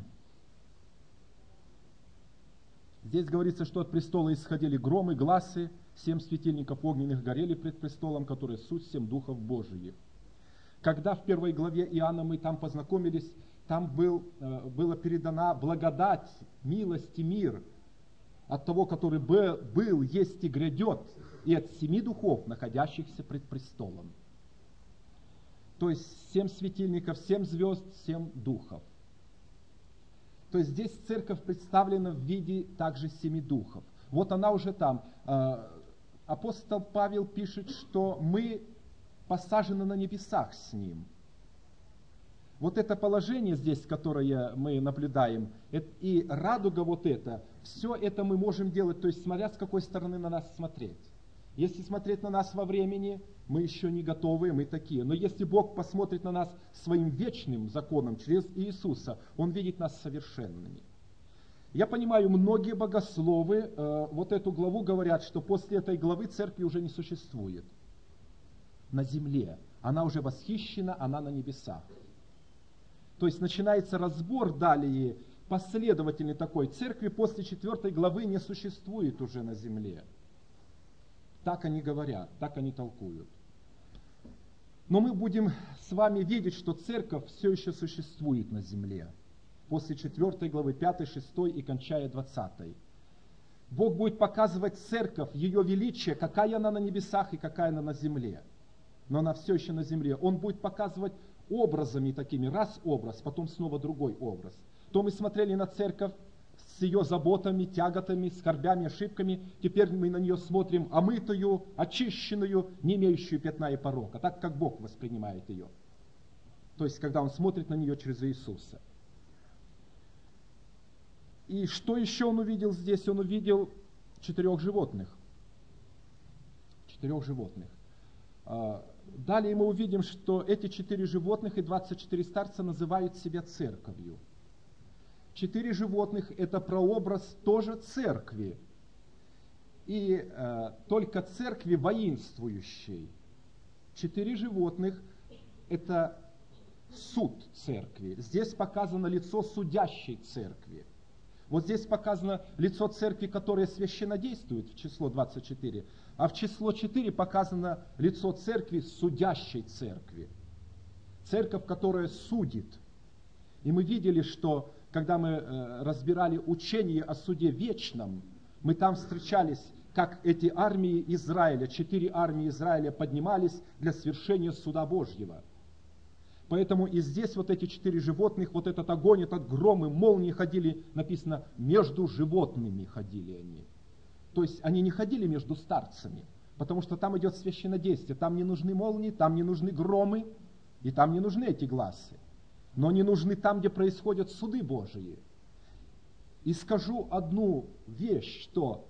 здесь говорится, что от престола исходили громы, гласы, 7 светильников огненных горели пред престолом, которые суть 7 духов Божиих. Когда в первой главе Иоанна мы там познакомились, там была передана благодать, милость и мир от того, который был, есть и грядет, и от 7 духов, находящихся пред престолом. То есть 7 светильников, 7 звезд, 7 духов. То есть здесь церковь представлена в виде также 7 духов. Вот она уже там. Апостол Павел пишет, что мы посажены на небесах с ним. Вот это положение здесь, которое мы наблюдаем, и радуга вот это, все это мы можем делать, то есть смотря с какой стороны на нас смотреть. Если смотреть на нас во времени, мы еще не готовы, мы такие. Но если Бог посмотрит на нас своим вечным законом через Иисуса, Он видит нас совершенными. Я понимаю, многие богословы вот эту главу говорят, что после этой главы церкви уже не существует на земле. Она уже восхищена, она на небесах. То есть начинается разбор далее, последовательный такой. Церкви после 4 главы не существует уже на земле. Так они говорят, так они толкуют. Но мы будем с вами видеть, что церковь все еще существует на земле. После 4 главы, 5, 6 и кончая 20. Бог будет показывать церковь, ее величие, какая она на небесах и какая она на земле. Но она все еще на земле. Он будет показывать образами такими, раз образ, потом снова другой образ. То мы смотрели на церковь с ее заботами, тяготами, скорбями, ошибками. Теперь мы на нее смотрим омытую, очищенную, не имеющую пятна и порока, так как Бог воспринимает ее. То есть, когда Он смотрит на нее через Иисуса. И что еще Он увидел здесь? Он увидел 4 животных. 4 животных. Далее мы увидим, что эти 4 животных и 24 старца называют себя церковью. 4 животных – это прообраз тоже церкви. И только церкви воинствующей. 4 животных – это суд церкви. Здесь показано лицо судящей церкви. Вот здесь показано лицо церкви, которая священнодействует, в число 24. А в число 4 показано лицо церкви, судящей церкви. Церковь, которая судит. И мы видели, что когда мы разбирали учение о суде вечном, мы там встречались, как эти армии Израиля, 4 армии Израиля поднимались для свершения суда Божьего. Поэтому и здесь вот эти 4 животных, вот этот огонь, этот гром и молнии ходили, написано, между животными ходили они. То есть они не ходили между старцами, потому что там идет священнодействие, там не нужны молнии, там не нужны громы, и там не нужны эти гласы. Но они нужны там, где происходят суды Божии. И скажу одну вещь, что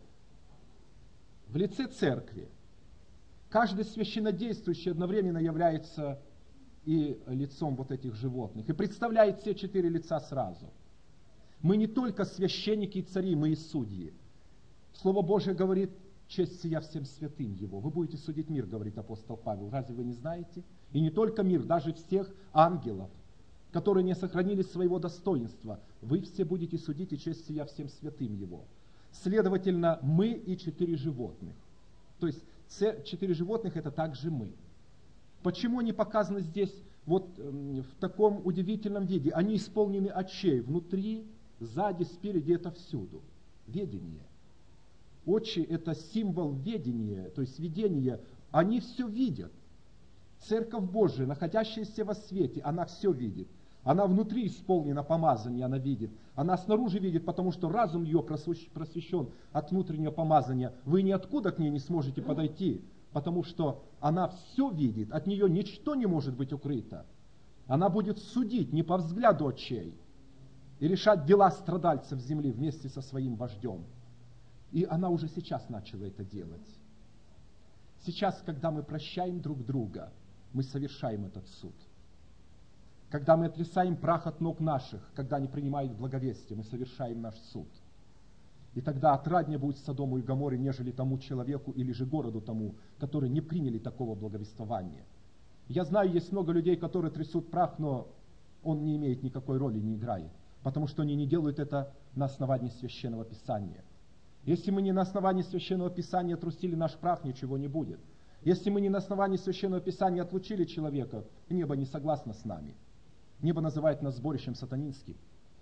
в лице церкви каждый священнодействующий одновременно является и лицом вот этих животных, и представляет все 4 лица сразу. Мы не только священники и цари, мы и судьи. Слово Божие говорит, честь сия всем святым Его. Вы будете судить мир, говорит апостол Павел. Разве вы не знаете? И не только мир, даже всех ангелов, которые не сохранили своего достоинства. Вы все будете судить, и честь сия всем святым Его. Следовательно, мы и 4 животных. То есть 4 животных это также мы. Почему они показаны здесь вот в таком удивительном виде? Они исполнены очей внутри, сзади, спереди, это всюду. Ведение. Очи это символ ведения, то есть видения. Они все видят. Церковь Божия, находящаяся во свете, она все видит. Она внутри исполнена помазания, она видит. Она снаружи видит, потому что разум ее просвещен от внутреннего помазания. Вы ниоткуда к ней не сможете подойти, потому что она все видит, от нее ничто не может быть укрыто. Она будет судить не по взгляду очей и решать дела страдальцев земли вместе со своим вождем. И она уже сейчас начала это делать. Сейчас, когда мы прощаем друг друга, мы совершаем этот суд. Когда мы отрисаем прах от ног наших, когда они принимают благовестие, мы совершаем наш суд. И тогда отраднее будет Содому и Гоморе, нежели тому человеку или же городу тому, которые не приняли такого благовествования. Я знаю, есть много людей, которые трясут прах, но он не имеет никакой роли, не играет, потому что они не делают это на основании Священного Писания. Если мы не на основании Священного Писания трусили наш прах, ничего не будет. Если мы не на основании Священного Писания отлучили человека, небо не согласно с нами. Небо называет нас сборищем сатанинским.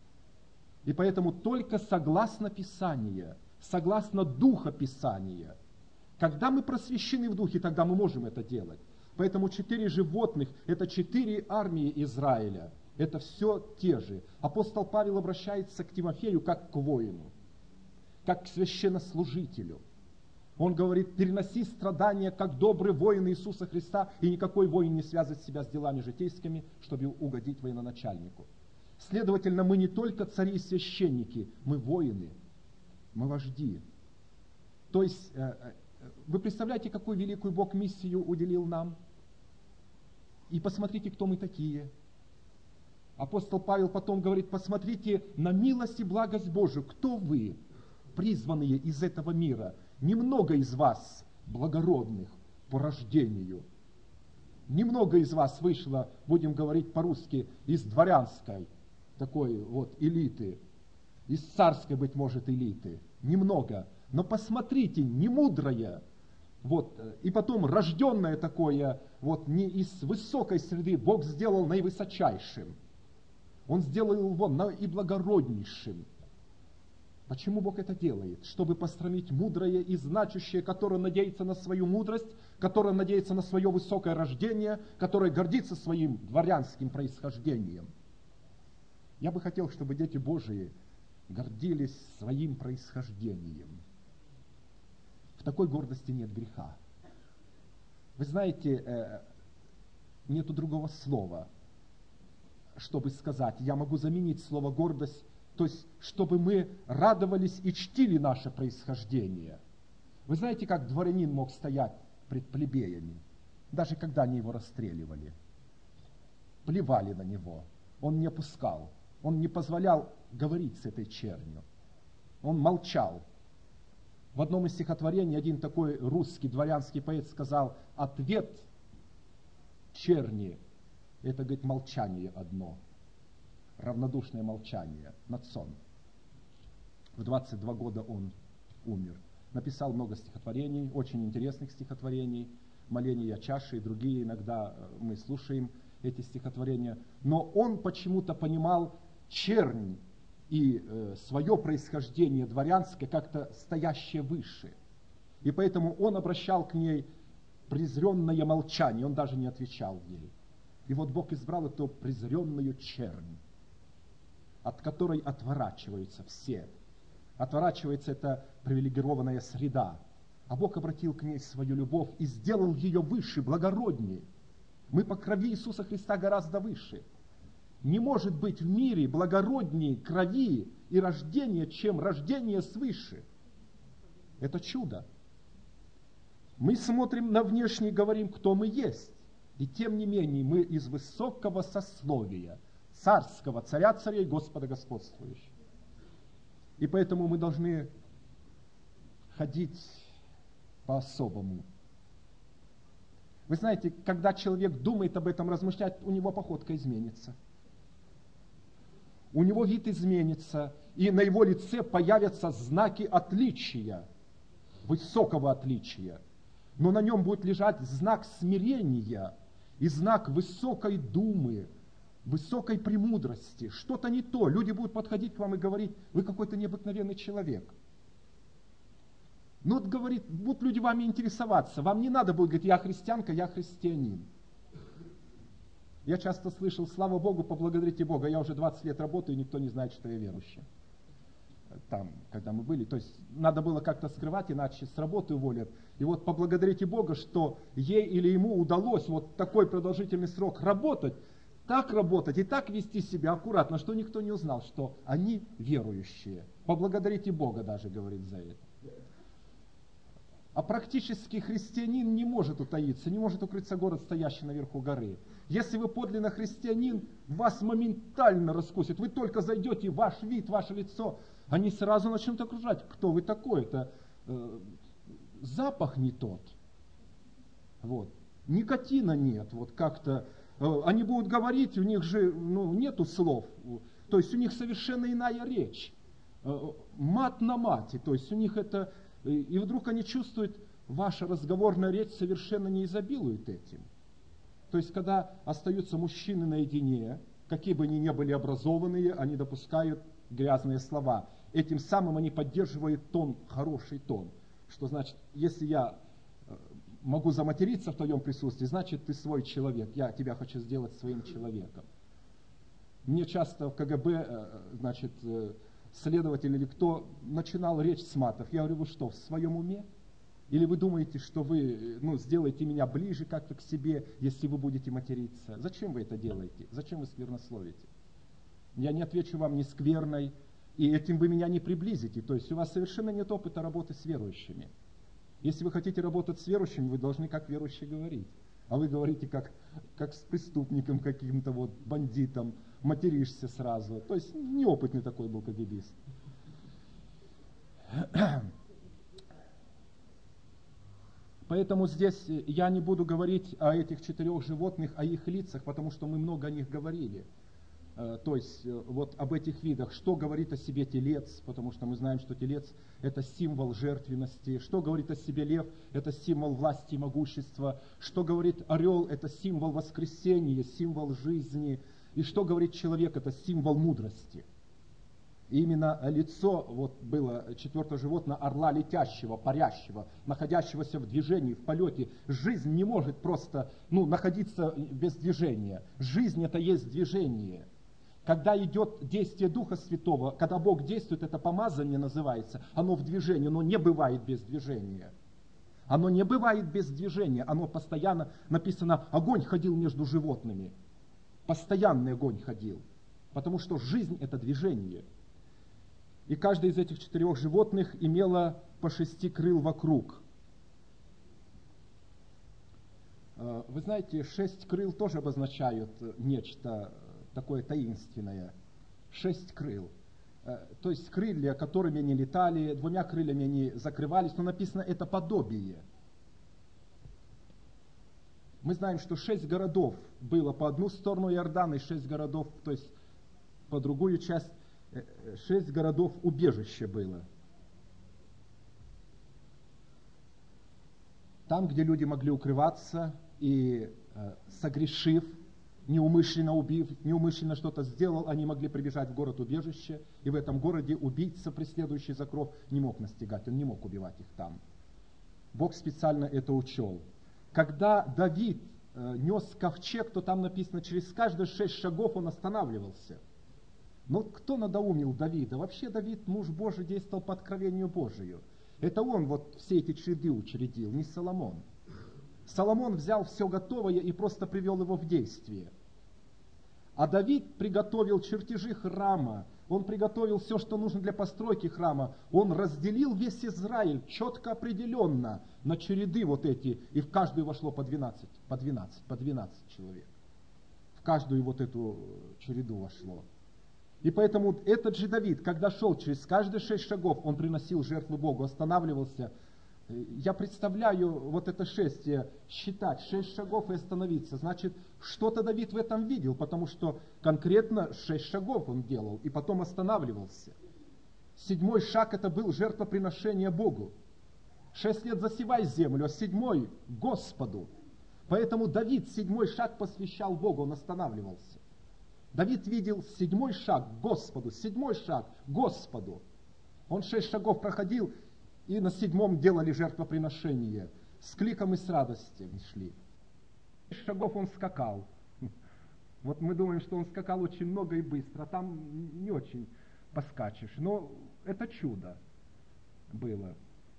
И поэтому только согласно Писанию, согласно Духа Писания, когда мы просвещены в Духе, тогда мы можем это делать. Поэтому 4 животных – это 4 армии Израиля. Это все те же. Апостол Павел обращается к Тимофею как к воину, как к священнослужителю. Он говорит, переноси страдания, как добрый воин Иисуса Христа, и никакой воин не связывает себя с делами житейскими, чтобы угодить военачальнику. Следовательно, мы не только цари и священники, мы воины, мы вожди. То есть, вы представляете, какую великую Бог миссию уделил нам? И посмотрите, кто мы такие. Апостол Павел потом говорит, посмотрите на милость и благость Божию. Кто вы, призванные из этого мира? Немного из вас благородных по рождению. Немного из вас вышло, будем говорить по-русски, из дворянской такой вот элиты, из царской, быть может, элиты. Немного. Но посмотрите, не мудрое, вот, и потом рожденное такое, вот, не из высокой среды, Бог сделал наивысочайшим. Он сделал его наиблагороднейшим. Почему Бог это делает? Чтобы пострамить мудрое и значущее, которое надеется на свою мудрость, которое надеется на свое высокое рождение, которое гордится своим дворянским происхождением. Я бы хотел, чтобы дети Божии гордились своим происхождением. В такой гордости нет греха. Вы знаете, нету другого слова, чтобы сказать. Я могу заменить слово гордость, то есть, чтобы мы радовались и чтили наше происхождение. Вы знаете, как дворянин мог стоять пред плебеями, даже когда они его расстреливали? Плевали на него, он не опускал, он не позволял говорить с этой чернью, он молчал. В одном из стихотворений один такой русский дворянский поэт сказал, ответ черни – это, говорит, молчание одно. Равнодушное молчание, надсон. В 22 года он умер. Написал много стихотворений, очень интересных стихотворений, «Моление о чаше» и другие, иногда мы слушаем эти стихотворения. Но он почему-то понимал чернь и свое происхождение дворянское как-то стоящее выше. И поэтому он обращал к ней презренное молчание, он даже не отвечал ей. И вот Бог избрал эту презренную чернь, от которой отворачиваются все. Отворачивается эта привилегированная среда. А Бог обратил к ней свою любовь и сделал ее выше, благороднее. Мы по крови Иисуса Христа гораздо выше. Не может быть в мире благороднее крови и рождения, чем рождение свыше. Это чудо. Мы смотрим на внешний, говорим, кто мы есть. И тем не менее мы из высокого сословия, царского, царя царей, Господа господствующего. И поэтому мы должны ходить по-особому. Вы знаете, когда человек думает об этом, размышляет, у него походка изменится. У него вид изменится, и на его лице появятся знаки отличия, высокого отличия. Но на нем будет лежать знак смирения и знак высокой думы, высокой премудрости. Что-то не то. Люди будут подходить к вам и говорить, вы какой-то необыкновенный человек. Ну, вот говорит, будут люди вами интересоваться. Вам не надо будет говорить, я христианка, я христианин. Я часто слышал, слава Богу, поблагодарите Бога, я уже 20 лет работаю, и никто не знает, что я верующий. Там, когда мы были, то есть надо было как-то скрывать, иначе с работы уволят. И вот поблагодарите Бога, что ей или ему удалось вот такой продолжительный срок работать и так вести себя аккуратно, что никто не узнал, что они верующие. Поблагодарите Бога даже, говорит, за это. А практически христианин не может утаиться, не может укрыться город, стоящий наверху горы. Если вы подлинно христианин, вас моментально раскусит. Вы только зайдете, ваш вид, ваше лицо, они сразу начнут окружать. Кто вы такой? Это запах не тот. Вот. Никотина нет. Вот как-то они будут говорить, у них же нету слов. То есть у них совершенно иная речь. Мат на мате. То есть у них это... И вдруг они чувствуют, ваша разговорная речь совершенно не изобилует этим. То есть, когда остаются мужчины наедине, какие бы они ни были образованные, они допускают грязные слова. Этим самым они поддерживают тон, хороший тон. Что значит, если я могу заматериться в твоем присутствии, значит, ты свой человек, я тебя хочу сделать своим человеком. Мне часто в КГБ, значит, следователь или кто начинал речь с матов. Я говорю, вы что, в своем уме? Или вы думаете, что вы сделаете меня ближе как-то к себе, если вы будете материться? Зачем вы это делаете? Зачем вы сквернословите? Я не отвечу вам ни скверной, и этим вы меня не приблизите. То есть у вас совершенно нет опыта работы с верующими. Если вы хотите работать с верующими, вы должны как верующие говорить. А вы говорите как с преступником каким-то, вот, бандитом, материшься сразу. То есть неопытный такой был КГБист. Поэтому здесь я не буду говорить о этих 4 животных, о их лицах, потому что мы много о них говорили. То есть вот об этих видах. Что говорит о себе телец, потому что мы знаем, что телец – это символ жертвенности. Что говорит о себе лев – это символ власти и могущества. Что говорит орел – это символ воскресения, символ жизни. И что говорит человек – это символ мудрости. И именно лицо вот было 4 животное орла летящего, парящего, находящегося в движении, в полете. Жизнь не может просто находиться без движения. Жизнь – это есть движение. Когда идет действие Духа Святого, когда Бог действует, это помазание называется, оно в движении, но не бывает без движения. Оно не бывает без движения, оно постоянно, написано, огонь ходил между животными. Постоянный огонь ходил, потому что жизнь – это движение. И каждое из этих 4 животных имело по 6 крыл вокруг. Вы знаете, 6 крыл тоже обозначают нечто такое таинственное. 6 крыл. То есть крылья, которыми они летали, 2 крыльями они закрывались, но написано это подобие. Мы знаем, что 6 городов было по одну сторону Иордана, и 6 городов, то есть по другую часть, 6 городов убежище было. Там, где люди могли укрываться и, согрешив, неумышленно убив, неумышленно что-то сделал, они могли прибежать в город-убежище, и в этом городе убийца, преследующий за кровь, не мог настигать, он не мог убивать их там. Бог специально это учел. Когда Давид нес ковчег, то там написано, через каждые 6 шагов он останавливался. Но кто надоумил Давида? Вообще Давид, муж Божий, действовал по откровению Божию. Это он вот все эти череды учредил, не Соломон. Соломон взял все готовое и просто привел его в действие. А Давид приготовил чертежи храма, он приготовил все, что нужно для постройки храма. Он разделил весь Израиль четко определенно на череды вот эти, и в каждую вошло по 12 человек. В каждую вот эту череду вошло. И поэтому этот же Давид, когда шел через каждые 6 шагов, он приносил жертву Богу, останавливался. Я представляю вот это шествие, считать 6 шагов и остановиться. Значит, что-то Давид в этом видел, потому что конкретно 6 шагов он делал, и потом останавливался. 7-й шаг это был жертвоприношение Богу. 6 лет засевай землю, а 7-й Господу. Поэтому Давид 7-й шаг посвящал Богу, он останавливался. Давид видел 7-й шаг Господу, 7-й шаг Господу. Он 6 шагов проходил, и на 7-м делали жертвоприношение. С кликом и с радостью шли. 6 шагов он скакал. Вот мы думаем, что он скакал очень много и быстро, а там не очень поскачешь. Но это чудо было.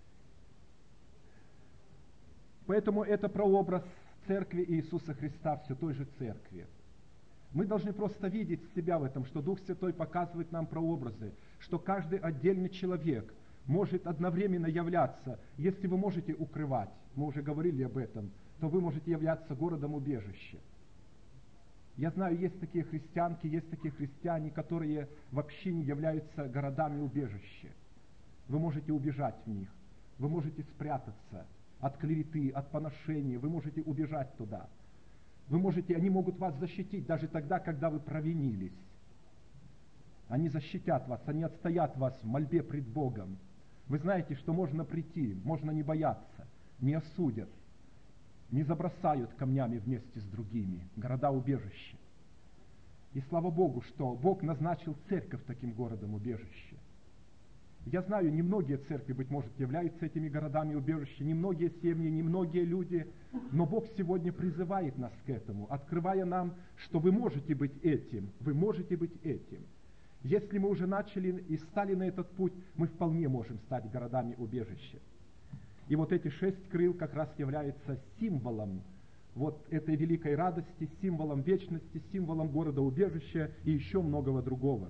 Поэтому это прообраз церкви Иисуса Христа, все той же церкви. Мы должны просто видеть себя в этом, что Дух Святой показывает нам прообразы, что каждый отдельный человек может одновременно являться, если вы можете укрывать, мы уже говорили об этом, то вы можете являться городом-убежище. Я знаю, есть такие христианки, есть такие христиане, которые вообще не являются городами-убежище. Вы можете убежать в них, вы можете спрятаться от клеветы, от поношения, вы можете убежать туда. Они могут вас защитить даже тогда, когда вы провинились. Они защитят вас, они отстоят вас в мольбе пред Богом. Вы знаете, что можно прийти, можно не бояться, не осудят, не забросают камнями вместе с другими, города-убежища. И слава Богу, что Бог назначил церковь таким городом-убежище. Я знаю, немногие церкви, быть может, являются этими городами-убежища, немногие семьи, немногие люди, но Бог сегодня призывает нас к этому, открывая нам, что вы можете быть этим, вы можете быть этим. Если мы уже начали и стали на этот путь, мы вполне можем стать городами-убежища. И вот эти 6 крыл как раз являются символом вот этой великой радости, символом вечности, символом города-убежища и еще многого другого.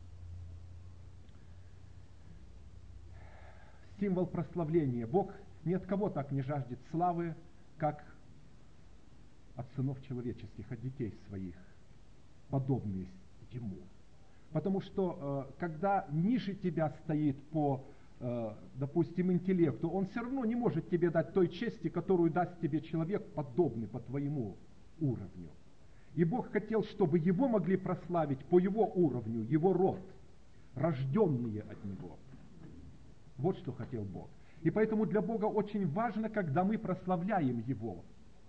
Символ прославления. Бог ни от кого так не жаждет славы, как от сынов человеческих, от детей своих, подобные Ему. Потому что, когда ниже тебя стоит по, допустим, интеллекту, он все равно не может тебе дать той чести, которую даст тебе человек, подобный по твоему уровню. И Бог хотел, чтобы Его могли прославить по Его уровню, Его род, рожденные от Него. Вот что хотел Бог. И поэтому для Бога очень важно, когда мы прославляем Его.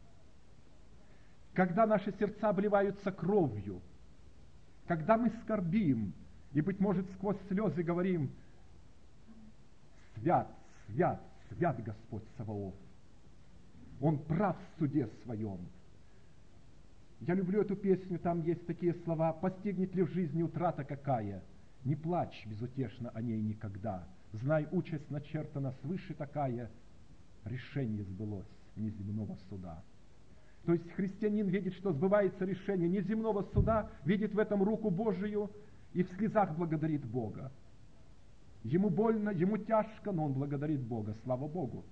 Когда наши сердца обливаются кровью, когда мы скорбим, и, быть может, сквозь слезы говорим: «Свят, свят, свят Господь Саваоф! Он прав в суде своем». Я люблю эту песню, там есть такие слова: «Постигнет ли в жизни утрата какая? Не плачь безутешно о ней никогда. Знай, участь начертана свыше такая, решение сбылось неземного суда». То есть христианин видит, что сбывается решение неземного суда, видит в этом руку Божию и в слезах благодарит Бога. Ему больно, ему тяжко, но он благодарит Бога. Слава Богу.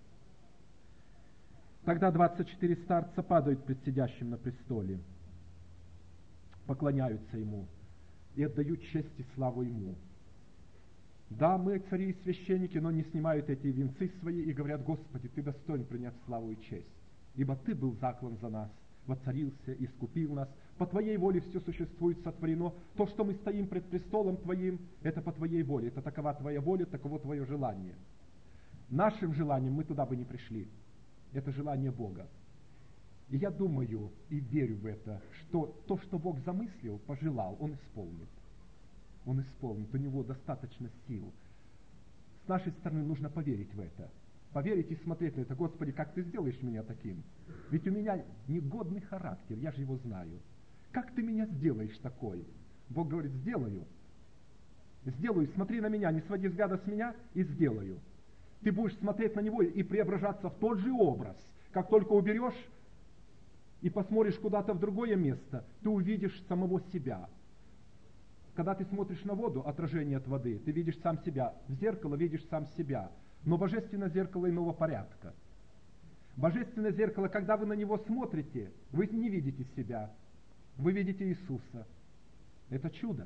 Тогда 24 старца падают пред сидящим на престоле, поклоняются Ему и отдают честь и славу Ему. Да, мы цари и священники, но не снимают эти венцы свои и говорят: «Господи, Ты достоин принять славу и честь, ибо Ты был заклан за нас, воцарился, искупил нас. По Твоей воле все существует, сотворено. То, что мы стоим пред престолом Твоим, это по Твоей воле. Это такова Твоя воля, таково Твое желание. Нашим желанием мы туда бы не пришли. Это желание Бога. И я думаю и верю в это, что то, что Бог замыслил, пожелал, Он исполнит. Он исполнит, у Него достаточно сил. С нашей стороны нужно поверить в это. Поверить и смотреть на это. Господи, как Ты сделаешь меня таким? Ведь у меня негодный характер, я же его знаю. Как Ты меня сделаешь такой? Бог говорит, сделаю. Сделаю, смотри на меня, не своди взгляда с меня, и сделаю. Ты будешь смотреть на Него и преображаться в тот же образ. Как только уберешь и посмотришь куда-то в другое место, ты увидишь самого себя. Когда ты смотришь на воду, отражение от воды, ты видишь сам себя. В зеркало видишь сам себя. Но божественное зеркало иного порядка. Божественное зеркало, когда вы на него смотрите, вы не видите себя. Вы видите Иисуса. Это чудо.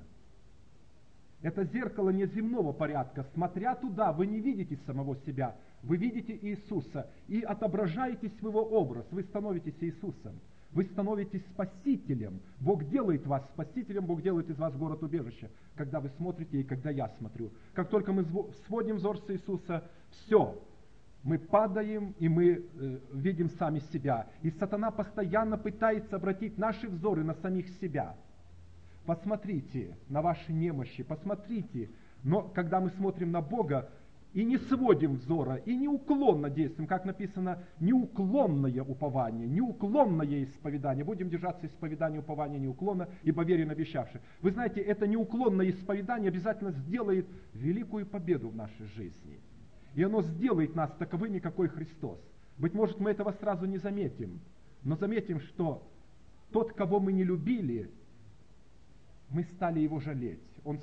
Это зеркало неземного порядка. Смотря туда, вы не видите самого себя. Вы видите Иисуса и отображаетесь в Его образ. Вы становитесь Иисусом. Вы становитесь спасителем. Бог делает вас спасителем, Бог делает из вас город-убежище, когда вы смотрите и когда я смотрю. Как только мы сводим взор с Иисуса, все, мы падаем и мы видим сами себя. И сатана постоянно пытается обратить наши взоры на самих себя. Посмотрите на ваши немощи, посмотрите. Но когда мы смотрим на Бога, и не сводим взора, и неуклонно действуем, как написано, неуклонное упование, неуклонное исповедание. Будем держаться исповедания упования неуклонно, ибо верен обещавший. Вы знаете, это неуклонное исповедание обязательно сделает великую победу в нашей жизни. И оно сделает нас таковыми, какой Христос. Быть может, мы этого сразу не заметим, но заметим, что тот, кого мы не любили, мы стали его жалеть. Он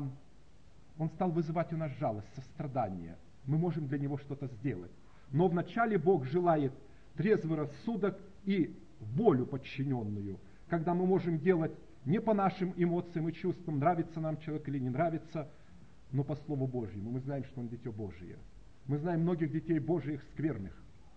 стал вызывать у нас жалость, сострадание. Мы можем для него что-то сделать. Но вначале Бог желает трезвый рассудок и волю подчиненную, когда мы можем делать не по нашим эмоциям и чувствам, нравится нам человек или не нравится, но по Слову Божьему. Мы знаем, что он дитё Божие. Мы знаем многих детей Божьих скверных.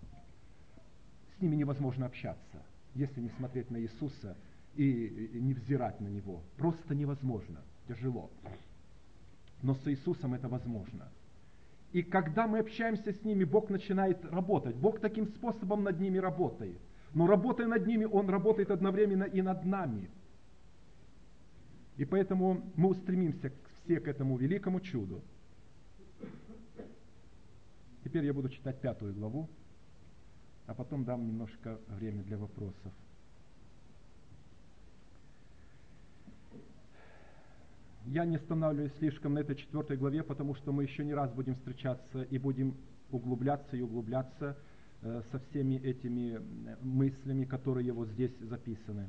С ними невозможно общаться, если не смотреть на Иисуса и не взирать на Него. Просто невозможно, тяжело. Но с Иисусом это возможно. И когда мы общаемся с ними, Бог начинает работать. Бог таким способом над ними работает. Но работая над ними, Он работает одновременно и над нами. И поэтому мы устремимся все к этому великому чуду. Теперь я буду читать 5 главу, а потом дам немножко времени для вопросов. Я не останавливаюсь слишком на этой 4 главе, потому что мы еще не раз будем встречаться и будем углубляться со всеми этими мыслями, которые вот здесь записаны.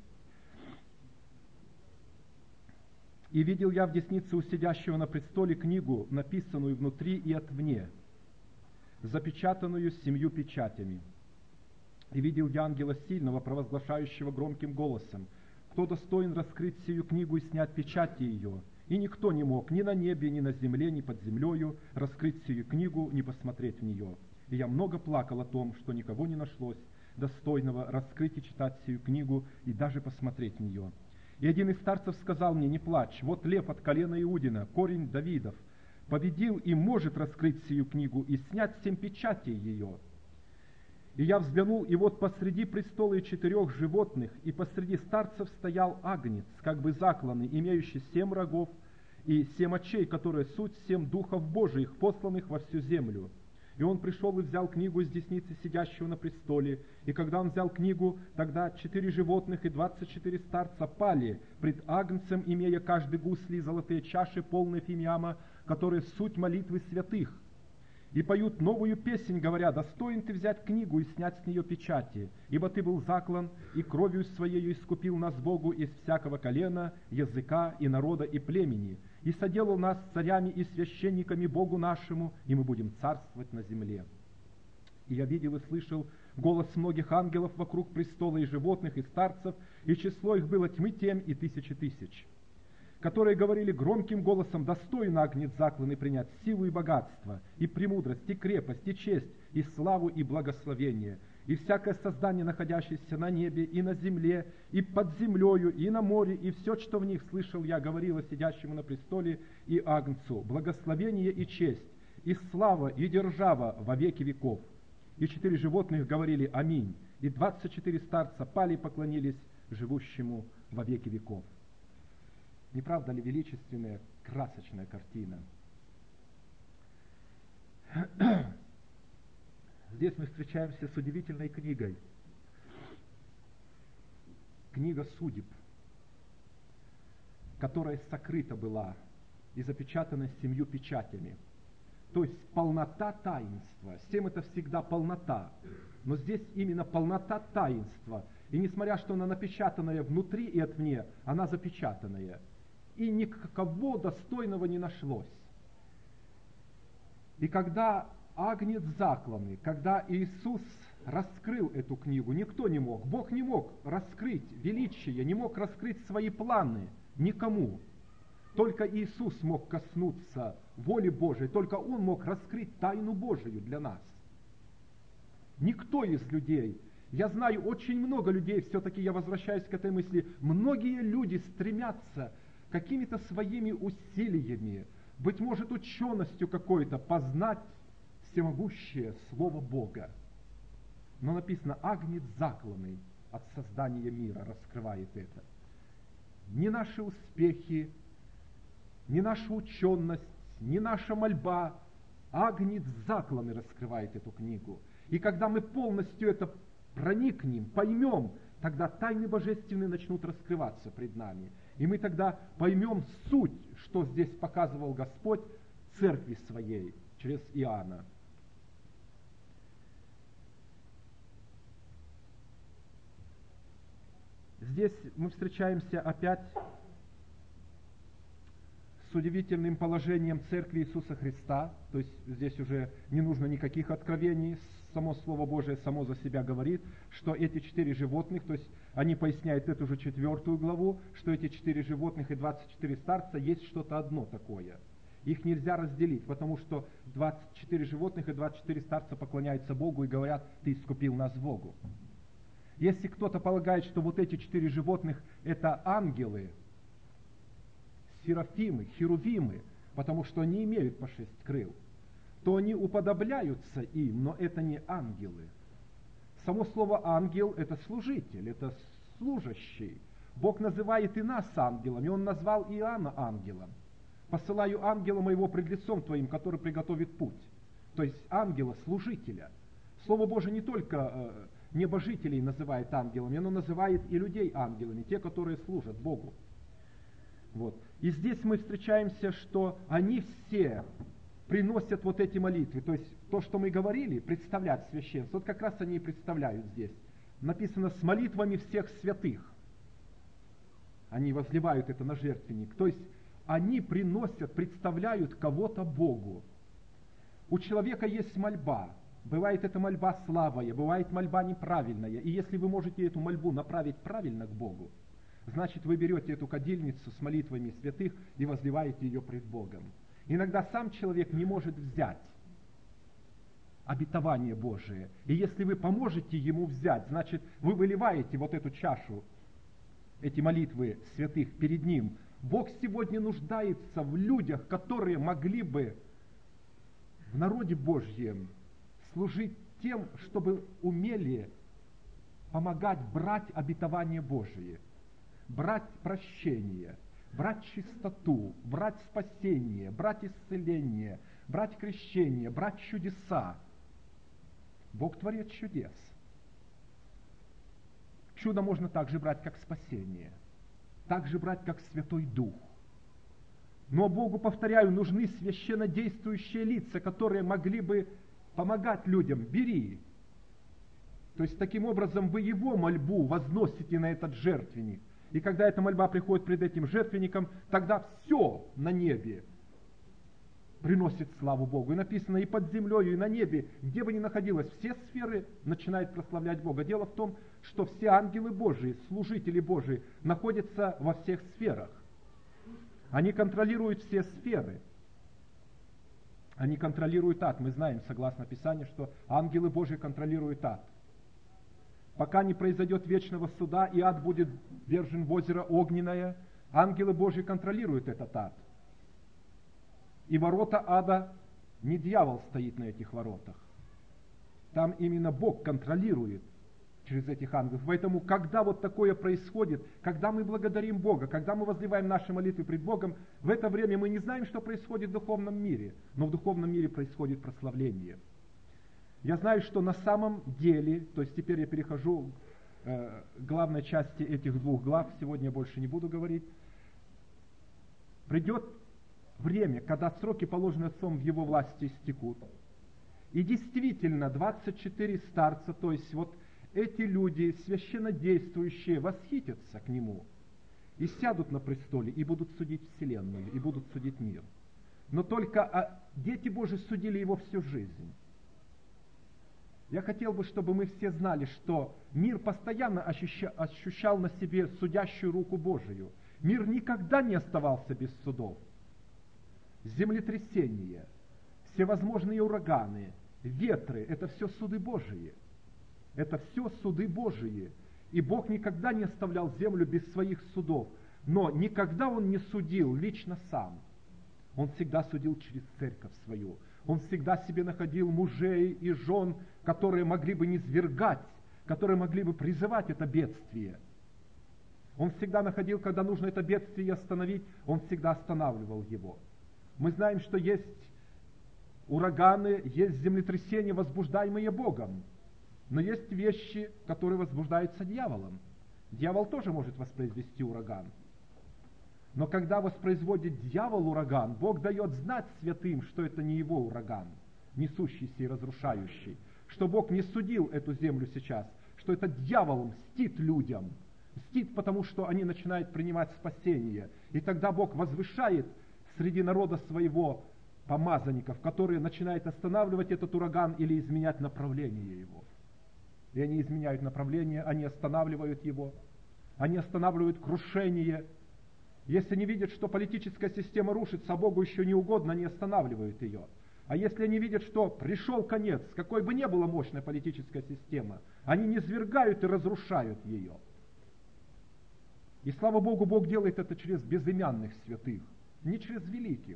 «И видел я в деснице у сидящего на престоле книгу, написанную внутри и отвне, запечатанную 7 печатями. И видел я ангела сильного, провозглашающего громким голосом: кто достоин раскрыть сию книгу и снять печати ее? И никто не мог ни на небе, ни на земле, ни под землею раскрыть сию книгу, ни посмотреть в нее. И я много плакал о том, что никого не нашлось достойного раскрыть и читать сию книгу и даже посмотреть в нее. И один из старцев сказал мне: не плачь, вот лев от колена Иудина, корень Давидов, победил и может раскрыть сию книгу и снять 7 печатей ее. И я взглянул, и вот посреди престола и 4 животных, и посреди старцев стоял агнец, как бы закланный, имеющий 7 рогов и 7 очей, которые суть 7 духов Божиих, посланных во всю землю. И он пришел и взял книгу из десницы сидящего на престоле. И когда он взял книгу, тогда 4 животных и 24 старца пали пред агнцем, имея каждый гусли и золотые чаши, полные фимиама, которые суть молитвы святых. И поют новую песнь, говоря: достоин ты взять книгу и снять с нее печати, ибо ты был заклан, и кровью своею искупил нас Богу из всякого колена, языка и народа и племени, и соделал нас царями и священниками Богу нашему, и мы будем царствовать на земле. И я видел и слышал голос многих ангелов вокруг престола и животных, и старцев, и число их было тьмы 7 и 1000 тысяч, которые говорили громким голосом: достоин агнец закланный принять силу и богатство, и премудрость, и крепость, и честь, и славу, и благословение. И всякое создание, находящееся на небе, и на земле, и под землею, и на море, и все, что в них, слышал я, говорило сидящему на престоле и агнцу: благословение и честь, и слава, и держава во веки веков. И 4 животных говорили «Аминь». И 24 старца пали и поклонились живущему во веки веков. Не правда ли величественная, красочная картина? Здесь мы встречаемся с удивительной книгой. Книга судеб, которая сокрыта была и запечатана 7 печатями. То есть полнота таинства. 7 это всегда полнота. Но здесь именно полнота таинства. И несмотря, что она напечатанная внутри и отвне, она запечатанная. И никого достойного не нашлось. И когда Агнец закланный, когда Иисус раскрыл эту книгу, никто не мог. Бог не мог раскрыть величие, не мог раскрыть свои планы никому. Только Иисус мог коснуться воли Божией, только Он мог раскрыть тайну Божию для нас. Никто из людей, я знаю очень много людей, все-таки я возвращаюсь к этой мысли, многие люди стремятся какими-то своими усилиями, быть может ученостью какой-то, познать всемогущее Слово Бога. Но написано, Агнец закланный от создания мира раскрывает это. Ни наши успехи, ни наша ученость, ни наша мольба, Агнец закланный раскрывает эту книгу. И когда мы полностью это проникнем, поймем, тогда тайны божественные начнут раскрываться пред нами. И мы тогда поймем суть, что здесь показывал Господь церкви своей через Иоанна. Здесь мы встречаемся опять с удивительным положением Церкви Иисуса Христа. То есть здесь уже не нужно никаких откровений. Само Слово Божие само за себя говорит, что эти 4 животных, то есть они поясняют эту же 4 главу, что эти 4 животных и 24 старца есть что-то одно такое. Их нельзя разделить, потому что 24 животных и 24 старца поклоняются Богу и говорят, ты искупил нас Богу. Если кто-то полагает, что вот эти 4 животных это ангелы, серафимы, херувимы, потому что они имеют по 6 крыл, то они уподобляются им, но это не ангелы. Само слово ангел это служитель, это служащий. Бог называет и нас ангелами, Он назвал Иоанна ангелом. Посылаю ангела моего пред лицом твоим, который приготовит путь. То есть ангела, служителя. Слово Божие не только небожителей называет ангелами, оно называет и людей ангелами, те, которые служат Богу. Вот. И здесь мы встречаемся, что они все приносят вот эти молитвы. То есть то, что мы говорили, представлять священство, вот как раз они и представляют здесь. Написано с молитвами всех святых. Они возливают это на жертвенник. То есть они приносят, представляют кого-то Богу. У человека есть мольба. Бывает эта мольба слабая, бывает мольба неправильная. И если вы можете эту мольбу направить правильно к Богу, значит вы берете эту кадильницу с молитвами святых и возливаете ее пред Богом. Иногда сам человек не может взять обетование Божие. И если вы поможете ему взять, значит вы выливаете вот эту чашу, эти молитвы святых перед ним. Бог сегодня нуждается в людях, которые могли бы в народе Божьем служить тем, чтобы умели помогать брать обетование Божие, брать прощение, брать чистоту, брать спасение, брать исцеление, брать крещение, брать чудеса. Бог творит чудес. Чудо можно также брать, как спасение, также брать, как Святой Дух. Но Богу, повторяю, нужны священно действующие лица, которые могли бы помогать людям. Бери. То есть, таким образом, вы его мольбу возносите на этот жертвенник. И когда эта мольба приходит пред этим жертвенником, тогда все на небе приносит славу Богу. И написано и под землей, и на небе, где бы ни находилось, все сферы начинают прославлять Бога. Дело в том, что все ангелы Божии, служители Божии, находятся во всех сферах. Они контролируют все сферы. Они контролируют ад. Мы знаем, согласно Писанию, что ангелы Божии контролируют ад. Пока не произойдет вечного суда, и ад будет ввержен в озеро огненное, ангелы Божии контролируют этот ад. И ворота ада, не дьявол стоит на этих воротах. Там именно Бог контролирует через этих ангелов. Поэтому, когда вот такое происходит, когда мы благодарим Бога, когда мы возливаем наши молитвы пред Богом, в это время мы не знаем, что происходит в духовном мире, но в духовном мире происходит прославление. Я знаю, что на самом деле, то есть теперь я перехожу к главной части этих двух глав, сегодня я больше не буду говорить, придет время, когда сроки, положенные Отцом в Его власти, истекут. И действительно, 24 старца, то есть вот эти люди, священнодействующие, восхитятся к Нему и сядут на престоле, и будут судить вселенную, и будут судить мир. Но только дети Божьи судили Его всю жизнь. Я хотел бы, чтобы мы все знали, что мир постоянно ощущал на себе судящую руку Божию. Мир никогда не оставался без судов. Землетрясения, всевозможные ураганы, ветры – это все суды Божии. Это все суды Божии. И Бог никогда не оставлял землю без своих судов. Но никогда Он не судил лично сам. Он всегда судил через церковь свою. Он всегда себе находил мужей и жен, которые могли бы низвергать, которые могли бы призывать это бедствие. Он всегда находил, когда нужно это бедствие остановить, Он всегда останавливал его. Мы знаем, что есть ураганы, есть землетрясения, возбуждаемые Богом. Но есть вещи, которые возбуждаются дьяволом. Дьявол тоже может воспроизвести ураган. Но когда воспроизводит дьявол ураган, Бог дает знать святым, что это не его ураган, несущийся и разрушающий, что Бог не судил эту землю сейчас, что это дьявол мстит людям, мстит, потому что они начинают принимать спасение. И тогда Бог возвышает среди народа своего помазанников, которые начинают останавливать этот ураган или изменять направление его. И они изменяют направление, они останавливают его, они останавливают крушение. Если они видят, что политическая система рушится, а Богу еще не угодно, они останавливают ее. А если они видят, что пришел конец, какой бы ни была мощная политическая система, они низвергают и разрушают ее. И слава Богу, Бог делает это через безымянных святых, не через великих,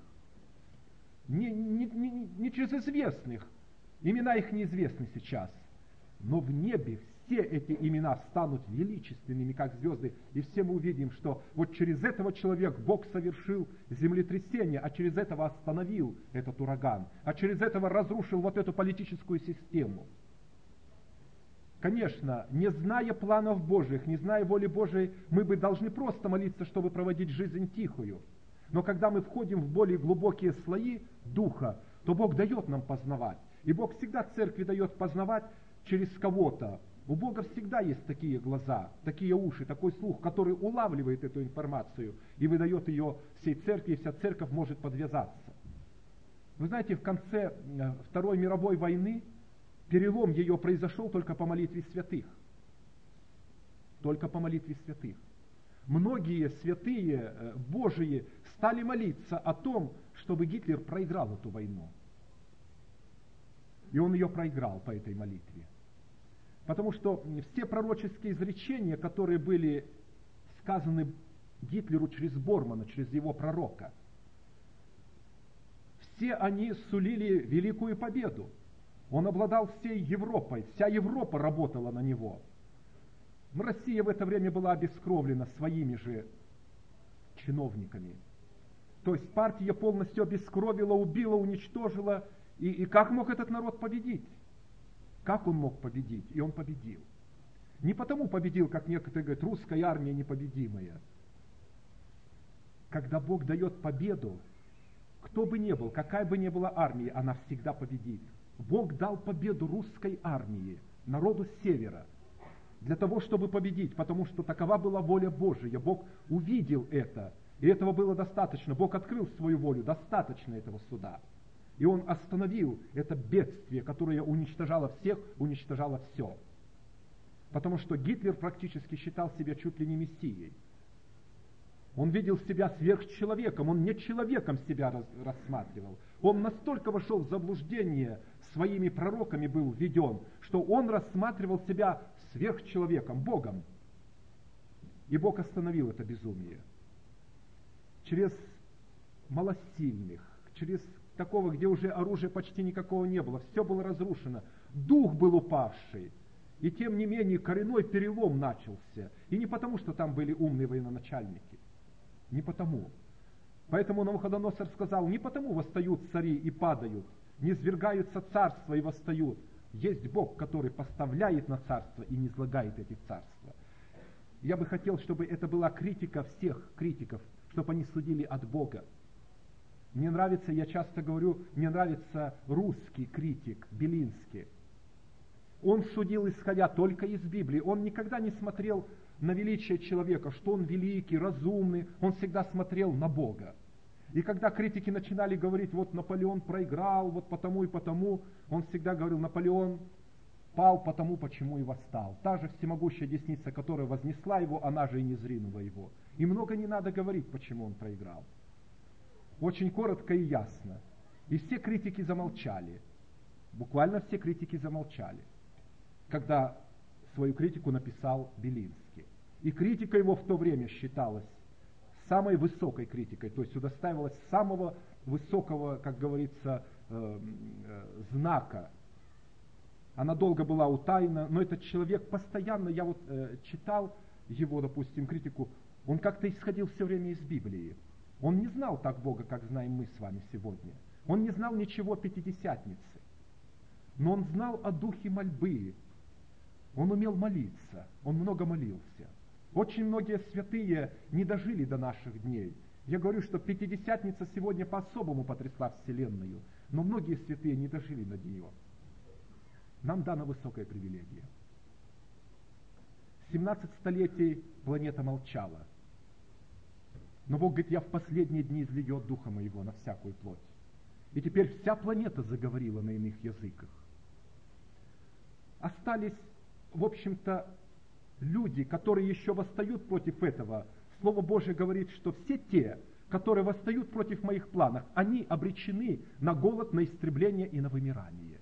не через известных. Имена их неизвестны сейчас. Но в небе все эти имена станут величественными, как звезды, и все мы увидим, что вот через этого человека Бог совершил землетрясение, а через этого остановил этот ураган, а через этого разрушил вот эту политическую систему. Конечно, не зная планов Божьих, не зная воли Божией, мы бы должны просто молиться, чтобы проводить жизнь тихую. Но когда мы входим в более глубокие слои Духа, то Бог дает нам познавать. И Бог всегда церкви дает познавать через кого-то. У Бога всегда есть такие глаза, такие уши, такой слух, который улавливает эту информацию и выдает ее всей церкви, и вся церковь может подвязаться. Вы знаете, в конце Второй мировой войны перелом ее произошел только по молитве святых. Только по молитве святых. Многие святые Божии стали молиться о том, чтобы Гитлер проиграл эту войну. И он ее проиграл по этой молитве. Потому что все пророческие изречения, которые были сказаны Гитлеру через Бормана, через его пророка, все они сулили великую победу. Он обладал всей Европой, вся Европа работала на него. Россия в это время была обескровлена своими же чиновниками. То есть партия полностью обескровила, убила, уничтожила. И как мог этот народ победить? Как он мог победить? И он победил. Не потому победил, как некоторые говорят, русская армия непобедимая. Когда Бог дает победу, кто бы ни был, какая бы ни была армия, она всегда победит. Бог дал победу русской армии, народу севера, для того, чтобы победить, потому что такова была воля Божия. Бог увидел это, и этого было достаточно. Бог открыл свою волю, достаточно этого суда. И Он остановил это бедствие, которое уничтожало всех, уничтожало все. Потому что Гитлер практически считал себя чуть ли не мессией. Он видел себя сверхчеловеком, он не человеком себя рассматривал. Он настолько вошел в заблуждение, своими пророками был введен, что он рассматривал себя сверхчеловеком, Богом. И Бог остановил это безумие. Через малосильных, через такого, где уже оружия почти никакого не было, все было разрушено. дух был упавший. И тем не менее коренной перелом начался. И не потому, что там были умные военачальники. Не потому. Поэтому Навуходоносор сказал, не потому восстают цари и падают, не свергаются царства и восстают. Есть Бог, который поставляет на царство и не излагает эти царства. Я бы хотел, чтобы это была критика всех критиков, чтобы они судили от Бога. Мне нравится, я часто говорю, мне нравится русский критик Белинский. Он судил, исходя только из Библии. Он никогда не смотрел на величие человека, что он великий, разумный. Он всегда смотрел на Бога. И когда критики начинали говорить, вот Наполеон проиграл, вот потому и потому, он всегда говорил, Наполеон пал потому, почему и восстал. Та же всемогущая десница, которая вознесла его, она же и не зринула его. И много не надо говорить, почему он проиграл. Очень коротко и ясно. И все критики замолчали. Буквально все критики замолчали, когда свою критику написал Белинский. И критика его в то время считалась самой высокой критикой, то есть удостаивалась самого высокого, как говорится, знака. Она долго была утаена, но этот человек постоянно, я вот читал его, допустим, критику, он как-то исходил все время из Библии. Он не знал так Бога, как знаем мы с вами сегодня. Он не знал ничего о Пятидесятнице. Но он знал о духе мольбы. Он умел молиться, он много молился. Очень многие святые не дожили до наших дней. Я говорю, что Пятидесятница сегодня по-особому потрясла Вселенную, но многие святые не дожили до нее. Нам дана высокая привилегия. 17 столетий планета молчала. Но Бог говорит, я в последние дни излию Духа Моего на всякую плоть. И теперь вся планета заговорила на иных языках. Остались, в общем-то, люди, которые еще восстают против этого. Слово Божие говорит, что все те, которые восстают против моих планов, они обречены на голод, на истребление и на вымирание.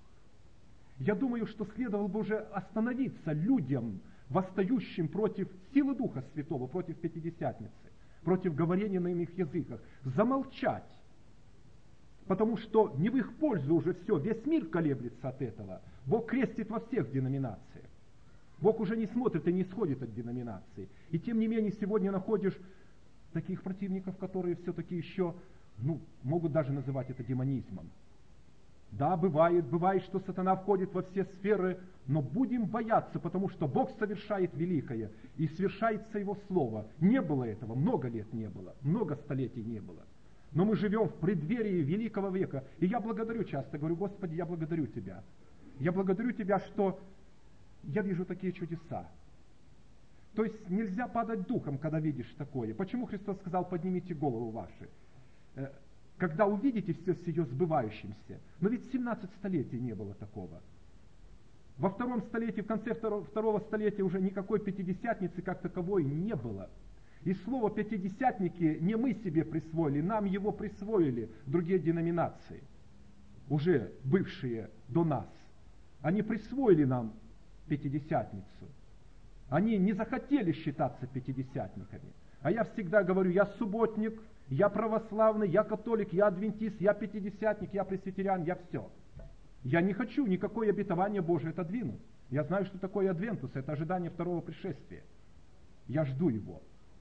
Я думаю, что следовало бы уже остановиться людям, восстающим против силы Духа Святого, против Пятидесятницы, против говорения на иных языках, замолчать. Потому что не в их пользу уже все, весь мир колеблется от этого. Бог крестит во всех деноминациях. Бог уже не смотрит и не исходит от деноминации. И тем не менее сегодня находишь таких противников, которые все-таки еще, могут даже называть это демонизмом. Да, бывает, что сатана входит во все сферы, но будем бояться, потому что Бог совершает великое, и свершается Его Слово. Не было этого, много лет не было, много столетий не было. Но мы живем в преддверии великого века. И я благодарю часто, говорю, Господи, я благодарю Тебя. Я благодарю Тебя, что я вижу такие чудеса. То есть нельзя падать духом, когда видишь такое. Почему Христос сказал, поднимите голову ваши? Когда увидите все сие сбывающимся. Но ведь 17 столетий не было такого. Во втором столетии, в конце второго столетия уже никакой Пятидесятницы как таковой не было. И слово «пятидесятники» не мы себе присвоили, нам его присвоили другие деноминации, уже бывшие до нас. Они присвоили нам Пятидесятницу. Они не захотели считаться пятидесятниками. А я всегда говорю, я субботник, я православный, я католик, я адвентист, я пятидесятник, я пресвитериан, я все. Я не хочу никакое обетование Божие отодвинуть. Я знаю, что такое адвентус, это ожидание второго пришествия. Я жду его.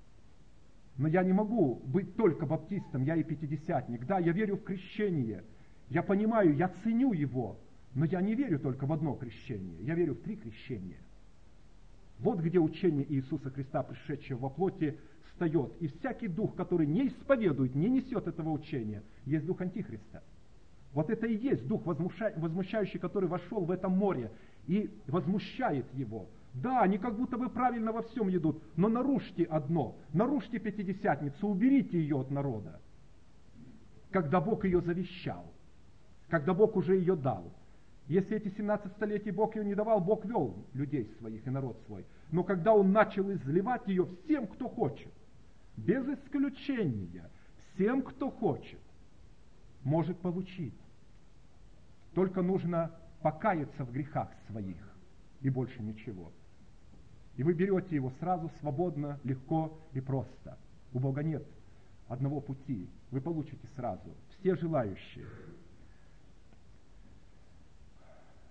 Но я не могу быть только баптистом, я и пятидесятник. Да, я верю в крещение, я понимаю, я ценю его, но я не верю только в одно крещение, я верю в 3 крещения. Вот где учение Иисуса Христа, пришедшего во плоти, встает. И всякий дух, который не исповедует, не несет этого учения, есть дух Антихриста. Вот это и есть дух возмущающий, который вошел в это море и возмущает его. Да, они как будто бы правильно во всем идут, но нарушьте одно, нарушьте Пятидесятницу, уберите ее от народа. Когда Бог ее завещал, когда Бог уже ее дал. Если эти 17 столетий Бог ее не давал, Бог вел людей своих и народ свой. Но когда Он начал изливать ее всем, кто хочет, без исключения, всем, кто хочет, может получить. Только нужно покаяться в грехах своих, и больше ничего. И вы берете его сразу, свободно, легко и просто. У Бога нет одного пути, вы получите сразу, все желающие.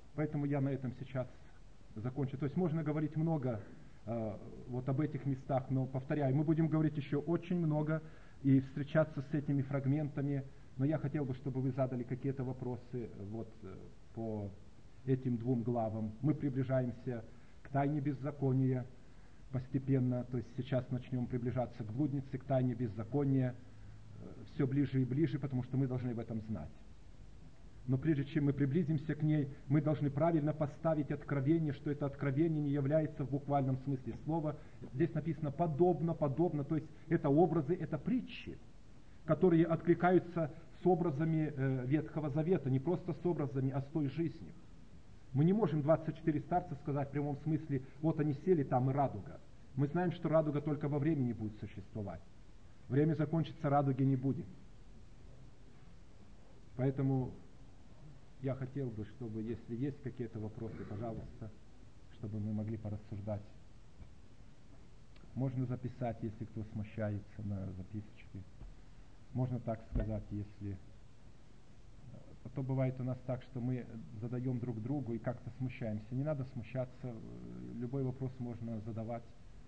Поэтому я на этом сейчас закончу. То есть можно говорить много вот об этих местах, но, повторяю, мы будем говорить еще очень много и встречаться с этими фрагментами, но я хотел бы, чтобы вы задали какие-то вопросы вот по этим двум главам. Мы приближаемся к тайне беззакония постепенно, то есть сейчас начнем приближаться к блуднице, к тайне беззакония, все ближе и ближе, потому что мы должны об этом знать. Но прежде чем мы приблизимся к ней, мы должны правильно поставить откровение, что это откровение не является в буквальном смысле слова. Здесь написано подобно, то есть это образы, это притчи, которые откликаются с образами Ветхого Завета, не просто с образами, а с той жизнью. Мы не можем 24 старца сказать в прямом смысле, вот они сели там и радуга. Мы знаем, что радуга только во времени будет существовать. Время закончится, радуги не будет. Поэтому я хотел бы, чтобы, если есть какие-то вопросы, пожалуйста, чтобы мы могли порассуждать. Можно записать, если кто смущается, на записочке. Можно так сказать, если... А то бывает у нас так, что мы задаем друг другу и как-то смущаемся. Не надо смущаться, любой вопрос можно задавать.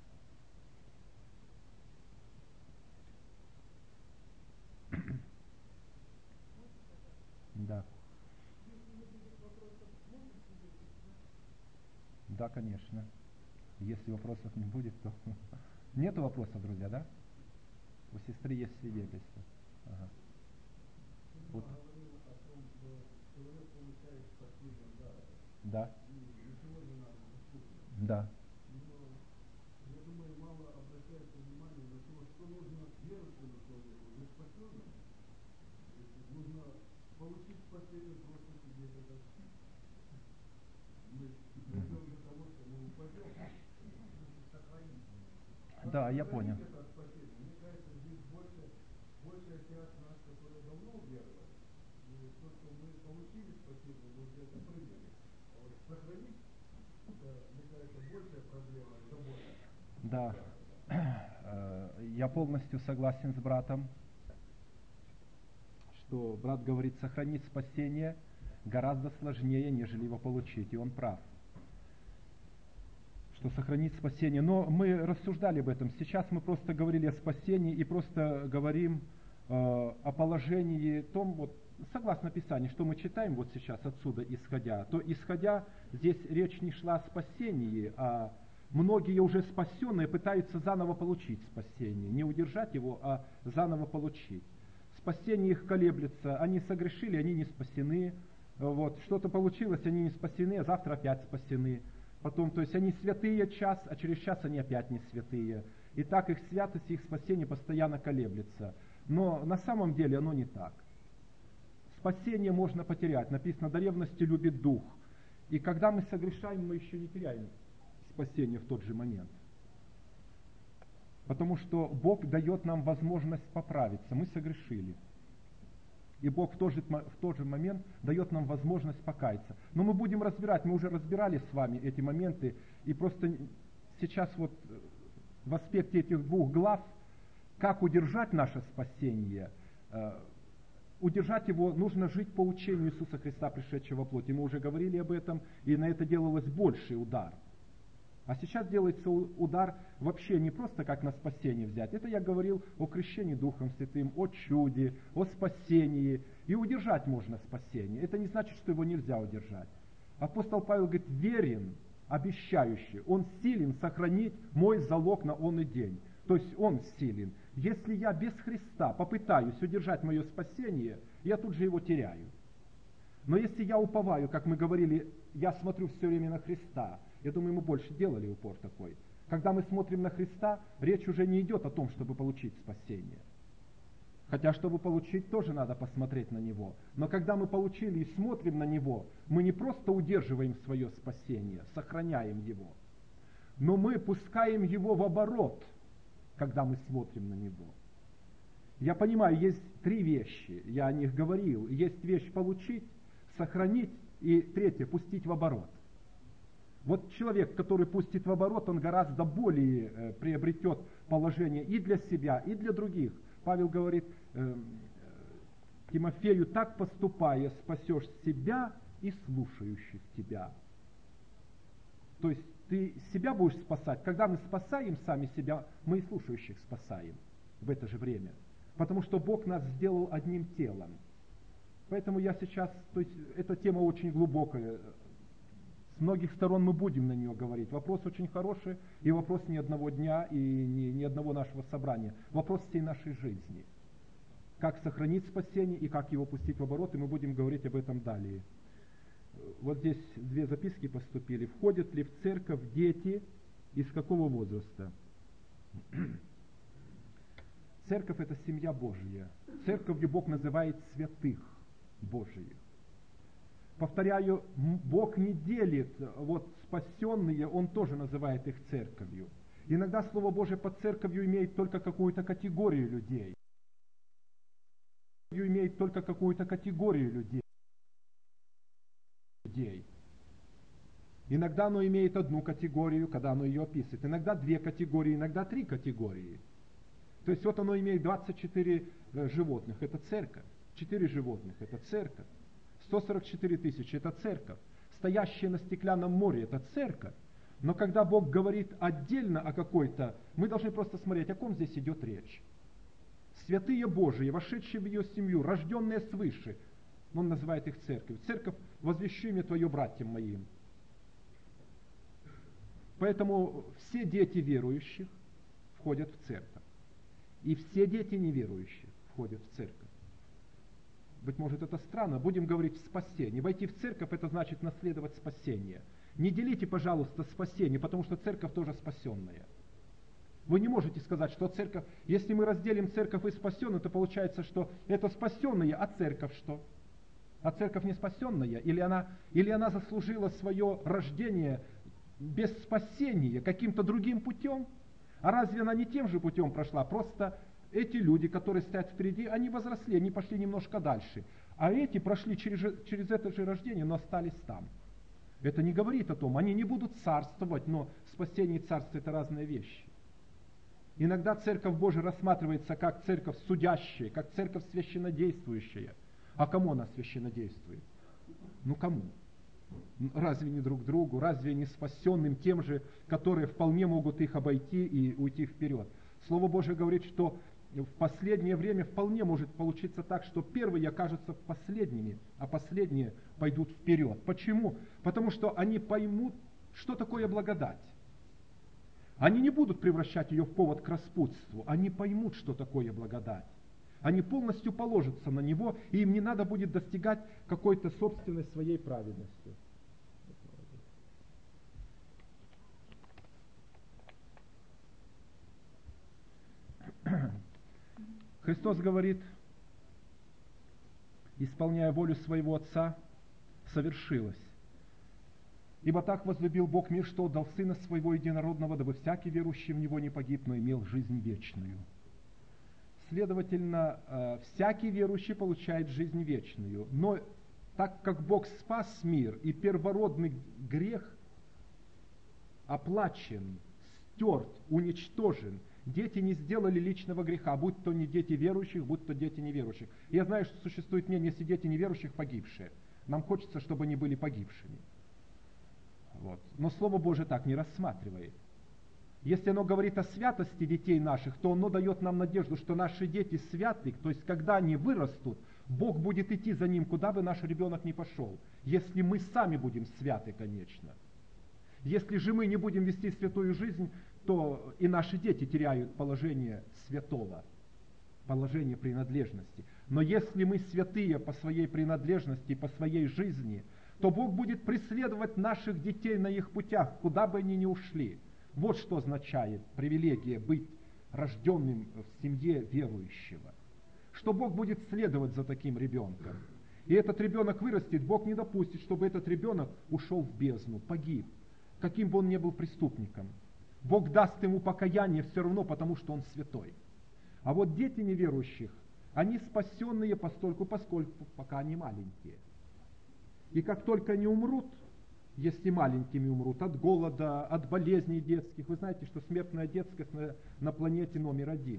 Да. Да, конечно. Если вопросов не будет, то... Нету вопросов, друзья, да? У сестры есть свидетельство. Ага. Вот. Да. Да. Я думаю, мало обращается внимание на то, что нужно верующему человеку, уже спасенному. Нужно получить спасение просто себе это. Мы придем до того, что мы упадем, сохранить. Да, я понял. Это спасение. Мне кажется, здесь большая часть нас, которые давно уверовали. И то, что мы получили спасение, мы уже это приняли. А вот сохранить, это, мне кажется, большая проблема и забота. Да, я полностью согласен с братом, что брат говорит, сохранить спасение гораздо сложнее, нежели его получить, и он прав, что сохранить спасение. Но мы рассуждали об этом, сейчас мы просто говорили о спасении и просто говорим о положении том, вот, согласно Писанию, что мы читаем вот сейчас отсюда исходя, то исходя здесь речь не шла о спасении, а многие уже спасенные пытаются заново получить спасение, не удержать его, а заново получить. Спасение их колеблется, они согрешили, они не спасены, вот, что-то получилось, они не спасены, а завтра опять спасены. Потом, то есть они святые час, а через час они опять не святые. И так их святость, их спасение постоянно колеблется. Но на самом деле оно не так. Спасение можно потерять. Написано, до ревности любит дух. И когда мы согрешаем, мы еще не теряем спасение в тот же момент. Потому что Бог дает нам возможность поправиться. Мы согрешили. И Бог в тот же момент дает нам возможность покаяться. Но мы будем разбирать, мы уже разбирали с вами эти моменты. И просто сейчас вот в аспекте этих двух глав, как удержать наше спасение, удержать его нужно жить по учению Иисуса Христа, пришедшего во плоти. Мы уже говорили об этом, и на это делалось больший удар. А сейчас делается удар вообще не просто как на спасение взять. Это я говорил о крещении Духом Святым, о чуде, о спасении. И удержать можно спасение. Это не значит, что его нельзя удержать. Апостол Павел говорит, верен, обещающий, он силен сохранить мой залог на онный день. То есть он силен. Если я без Христа попытаюсь удержать мое спасение, я тут же его теряю. Но если я уповаю, как мы говорили, я смотрю все время на Христа, я думаю, мы больше делали упор такой. Когда мы смотрим на Христа, речь уже не идет о том, чтобы получить спасение. Хотя, чтобы получить, тоже надо посмотреть на Него. Но когда мы получили и смотрим на Него, мы не просто удерживаем свое спасение, сохраняем его, но мы пускаем его в оборот, когда мы смотрим на Него. Я понимаю, есть три вещи, я о них говорил. Есть вещь получить, сохранить и третье, пустить в оборот. Вот человек, который пустит в оборот, он гораздо более приобретет положение и для себя, и для других. Павел говорит Тимофею, так поступая, спасешь себя и слушающих тебя. То есть ты себя будешь спасать. Когда мы спасаем сами себя, мы и слушающих спасаем в это же время. Потому что Бог нас сделал одним телом. Поэтому я сейчас, то есть эта тема очень глубокая. С многих сторон мы будем на нее говорить. Вопрос очень хороший, и вопрос ни одного дня, и ни одного нашего собрания. Вопрос всей нашей жизни. Как сохранить спасение и как его пустить в оборот, и мы будем говорить об этом далее. Вот здесь две записки поступили. Входят ли в церковь дети, из какого возраста? Церковь – это семья Божья. Церковью Бог называет святых Божьих. Повторяю, Бог не делит, вот спасенные, Он тоже называет их церковью. Иногда Слово Божие под церковью имеет только какую-то категорию людей. Имеет только какую-то категорию людей. Иногда оно имеет одну категорию, когда оно ее описывает. Иногда две категории, иногда три категории. То есть вот оно имеет 24 животных, это церковь. 4 животных, это церковь. 144 тысячи, это церковь. Стоящие на стеклянном море, это церковь. Но когда Бог говорит отдельно о какой-то, мы должны просто смотреть, о ком здесь идет речь. Святые Божии, вошедшие в ее семью, рожденные свыше, Он называет их церковью. Церковь, возвещу имя Твое братьям моим. Поэтому все дети верующих входят в церковь. И все дети неверующих входят в церковь. Быть может, это странно. Будем говорить в спасении. Войти в церковь – это значит наследовать спасение. Не делите, пожалуйста, спасение, потому что церковь тоже спасенная. Вы не можете сказать, что церковь, если мы разделим церковь и спасенную, то получается, что это спасенная, а церковь что? А церковь не спасенная? Или она заслужила свое рождение без спасения каким-то другим путем? А разве она не тем же путем прошла? Просто эти люди, которые стоят впереди, они возросли, они пошли немножко дальше. А эти прошли через это же рождение, но остались там. Это не говорит о том, они не будут царствовать, но спасение и царство – это разные вещи. Иногда Церковь Божия рассматривается как церковь судящая, как церковь священнодействующая. А кому она священнодействует? Ну кому? Разве не друг другу? Разве не спасенным тем же, которые вполне могут их обойти и уйти вперед? Слово Божие говорит, что в последнее время вполне может получиться так, что первые окажутся последними, а последние пойдут вперед. Почему? Потому что они поймут, что такое благодать. Они не будут превращать ее в повод к распутству, они поймут, что такое благодать. Они полностью положатся на него, и им не надо будет достигать какой-то собственной своей праведности. Христос говорит, исполняя волю своего Отца, совершилось. Ибо так возлюбил Бог мир, что отдал Сына Своего Единородного, дабы всякий верующий в Него не погиб, но имел жизнь вечную. Следовательно, всякий верующий получает жизнь вечную. Но так как Бог спас мир, и первородный грех оплачен, стерт, уничтожен, дети не сделали личного греха, будь то не дети верующих, будь то дети неверующих. Я знаю, что существует мнение, если дети неверующих, погибшие. Нам хочется, чтобы они были погибшими. Вот. Но Слово Божие так не рассматривает. Если оно говорит о святости детей наших, то оно дает нам надежду, что наши дети святы, то есть когда они вырастут, Бог будет идти за ним, куда бы наш ребенок ни пошел. Если мы сами будем святы, конечно. Если же мы не будем вести святую жизнь, то и наши дети теряют положение святого, положение принадлежности. Но если мы святые по своей принадлежности, по своей жизни, то Бог будет преследовать наших детей на их путях, куда бы они ни ушли. Вот что означает привилегия быть рожденным в семье верующего. Что Бог будет следовать за таким ребенком. И этот ребенок вырастет, Бог не допустит, чтобы этот ребенок ушел в бездну, погиб, каким бы он ни был преступником. Бог даст ему покаяние все равно, потому что он святой. А вот дети неверующих, они спасенные поскольку пока они маленькие. И как только они умрут, если маленькими умрут, от голода, от болезней детских, вы знаете, что смертная детскость на планете номер 1.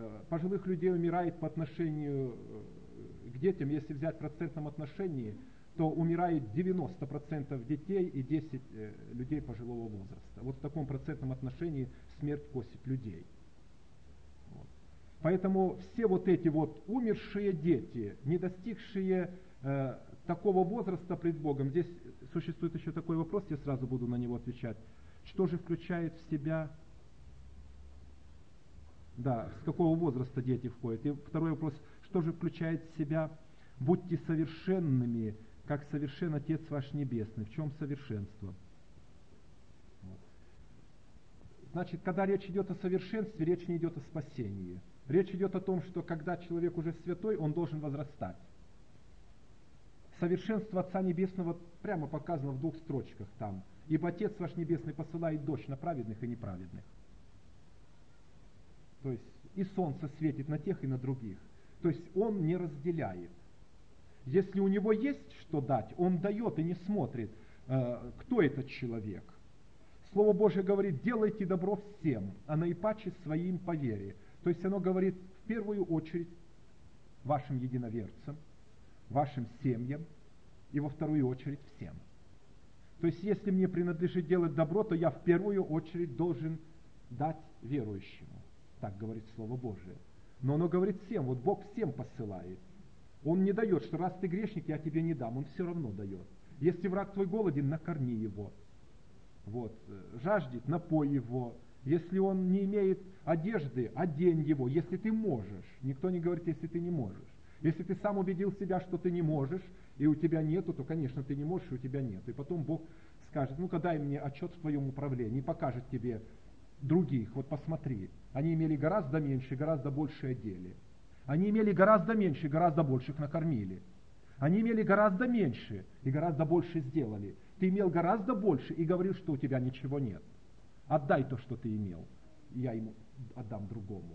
Пожилых людей умирает по отношению к детям, если взять в процентном отношении, то умирает 90% детей и 10 людей пожилого возраста. Вот в таком процентном отношении смерть косит людей. Вот. Поэтому все вот эти вот умершие дети, не достигшие такого возраста пред Богом, здесь существует еще такой вопрос, я сразу буду на него отвечать. Что же включает в себя, да, с какого возраста дети входят? И второй вопрос, что же включает в себя, будьте совершенными, как совершен Отец ваш Небесный. В чем совершенство? Вот. Значит, когда речь идет о совершенстве, речь не идет о спасении. Речь идет о том, что когда человек уже святой, он должен возрастать. Совершенство Отца Небесного прямо показано в 2 строчках там. «Ибо Отец ваш Небесный посылает дождь на праведных и неправедных». То есть и солнце светит на тех и на других. То есть он не разделяет. Если у него есть что дать, он дает и не смотрит, кто этот человек. Слово Божье говорит: делайте добро всем, а наипаче своим по вере. То есть оно говорит в первую очередь вашим единоверцам, вашим семьям и во вторую очередь всем. То есть если мне принадлежит делать добро, то я в первую очередь должен дать верующему. Так говорит Слово Божие. Но оно говорит всем, вот Бог всем посылает. Он не дает, что раз ты грешник, я тебе не дам. Он все равно дает. Если враг твой голоден, накорми его. Вот. Жаждет, напой его. Если он не имеет одежды, одень его. Если ты можешь. Никто не говорит, если ты не можешь. Если ты сам убедил себя, что ты не можешь, и у тебя нету, то, конечно, ты не можешь, и у тебя нет. И потом Бог скажет: ну-ка дай мне отчет в твоем управлении, и покажет тебе других. Вот посмотри, они имели гораздо меньше, гораздо больше одели. Они имели гораздо меньше, гораздо больше их накормили. Они имели гораздо меньше и гораздо больше сделали. Ты имел гораздо больше и говорил, что у тебя ничего нет. Отдай то, что ты имел, и я ему отдам другому.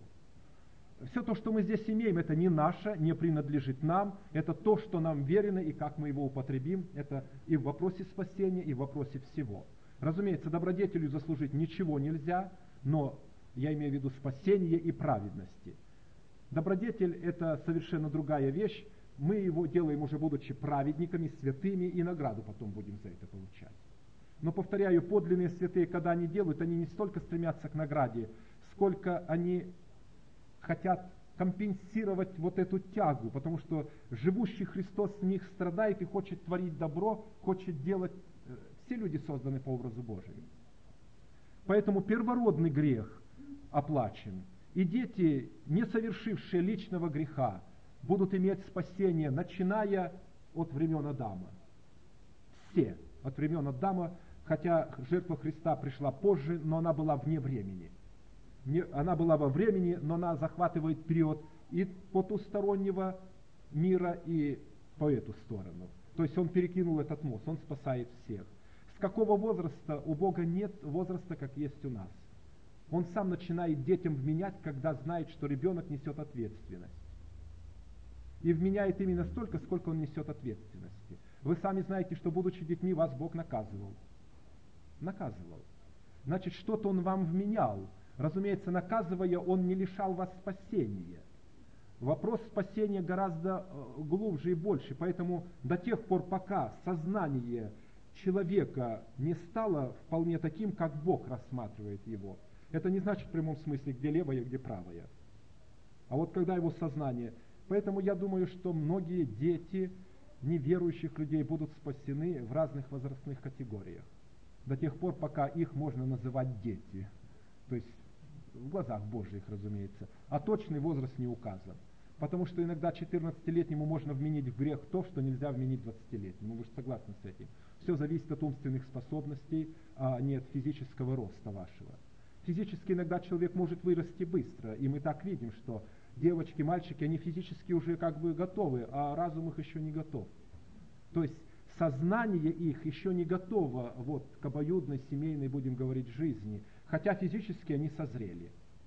Все то, что мы здесь имеем, это не наше, не принадлежит нам. Это то, что нам верено, и как мы его употребим. Это и в вопросе спасения, и в вопросе всего. Разумеется, добродетелью заслужить ничего нельзя, но я имею в виду спасение и праведности. Добродетель – это совершенно другая вещь. Мы его делаем уже будучи праведниками, святыми, и награду потом будем за это получать. Но, повторяю, подлинные святые, когда они делают, они не столько стремятся к награде, сколько они хотят компенсировать вот эту тягу, потому что живущий Христос в них страдает и хочет творить добро, хочет делать. Все люди созданы по образу Божию. Поэтому первородный грех оплачен. И дети, не совершившие личного греха, будут иметь спасение, начиная от времен Адама. Все от времен Адама, хотя жертва Христа пришла позже, но она была вне времени. Она была во времени, но она захватывает период и потустороннего мира, и по эту сторону. То есть он перекинул этот мост, он спасает всех. С какого возраста? У Бога нет возраста, как есть у нас. Он сам начинает детям вменять, когда знает, что ребенок несет ответственность. И вменяет именно столько, сколько он несет ответственности. Вы сами знаете, что, будучи детьми, вас Бог наказывал. Наказывал. Значит, что-то он вам вменял. Разумеется, наказывая, он не лишал вас спасения. Вопрос спасения гораздо глубже и больше. Поэтому до тех пор, пока сознание человека не стало вполне таким, как Бог рассматривает его, это не значит в прямом смысле, где левое, где правое. А вот когда его сознание... Поэтому я думаю, что многие дети неверующих людей будут спасены в разных возрастных категориях. До тех пор, пока их можно называть дети. То есть в глазах Божьих, разумеется. А точный возраст не указан. Потому что иногда 14-летнему можно вменить в грех то, что нельзя вменить 20-летнему. Вы же согласны с этим? Все зависит от умственных способностей, а не от физического роста вашего. Физически иногда человек может вырасти быстро, и мы так видим, что девочки, мальчики, они физически уже как бы готовы, а разум их еще не готов. То есть сознание их еще не готово вот, к обоюдной, семейной, будем говорить, жизни, хотя физически они созрели.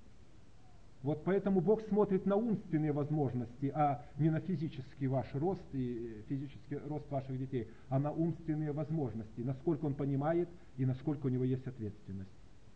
Вот поэтому Бог смотрит на умственные возможности, а не на физический ваш рост и физический рост ваших детей, а на умственные возможности, насколько он понимает и насколько у него есть ответственность.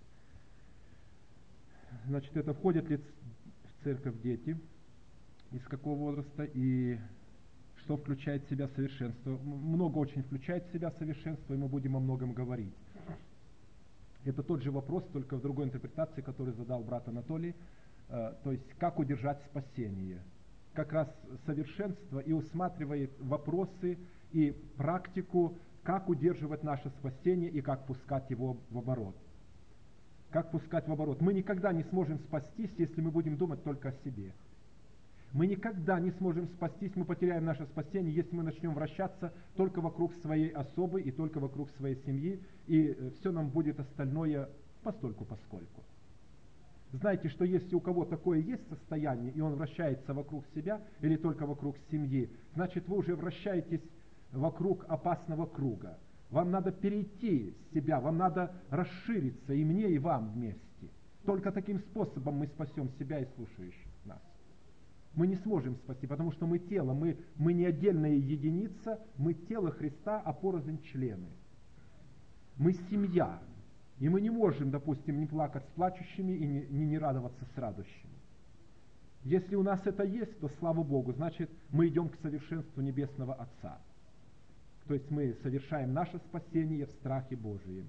Значит, это входят ли в церковь дети, из какого возраста, и Что включает в себя совершенство? Много очень включает в себя совершенство, и мы будем о многом говорить. Это тот же вопрос, только в другой интерпретации, который задал брат Анатолий. То есть, как удержать спасение? Как раз совершенство и усматривает вопросы и практику, как удерживать наше спасение и как пускать его в оборот. Как пускать в оборот? Мы никогда не сможем спастись, если мы будем думать только о себе. Мы никогда не сможем спастись, мы потеряем наше спасение, если мы начнем вращаться только вокруг своей особы и только вокруг своей семьи, и все нам будет остальное постольку-поскольку. Знаете, что если у кого такое есть состояние, и он вращается вокруг себя или только вокруг семьи, значит вы уже вращаетесь вокруг опасного круга. Вам надо перейти с себя, вам надо расшириться и мне, и вам вместе. Только таким способом мы спасем себя и слушающих нас. Мы не сможем спасти, потому что мы тело, мы не отдельная единица, мы тело Христа, а порознь члены. Мы семья, и мы не можем, допустим, не плакать с плачущими и не радоваться с радующими. Если у нас это есть, то слава Богу, значит мы идем к совершенству Небесного Отца. То есть мы совершаем наше спасение в страхе Божием.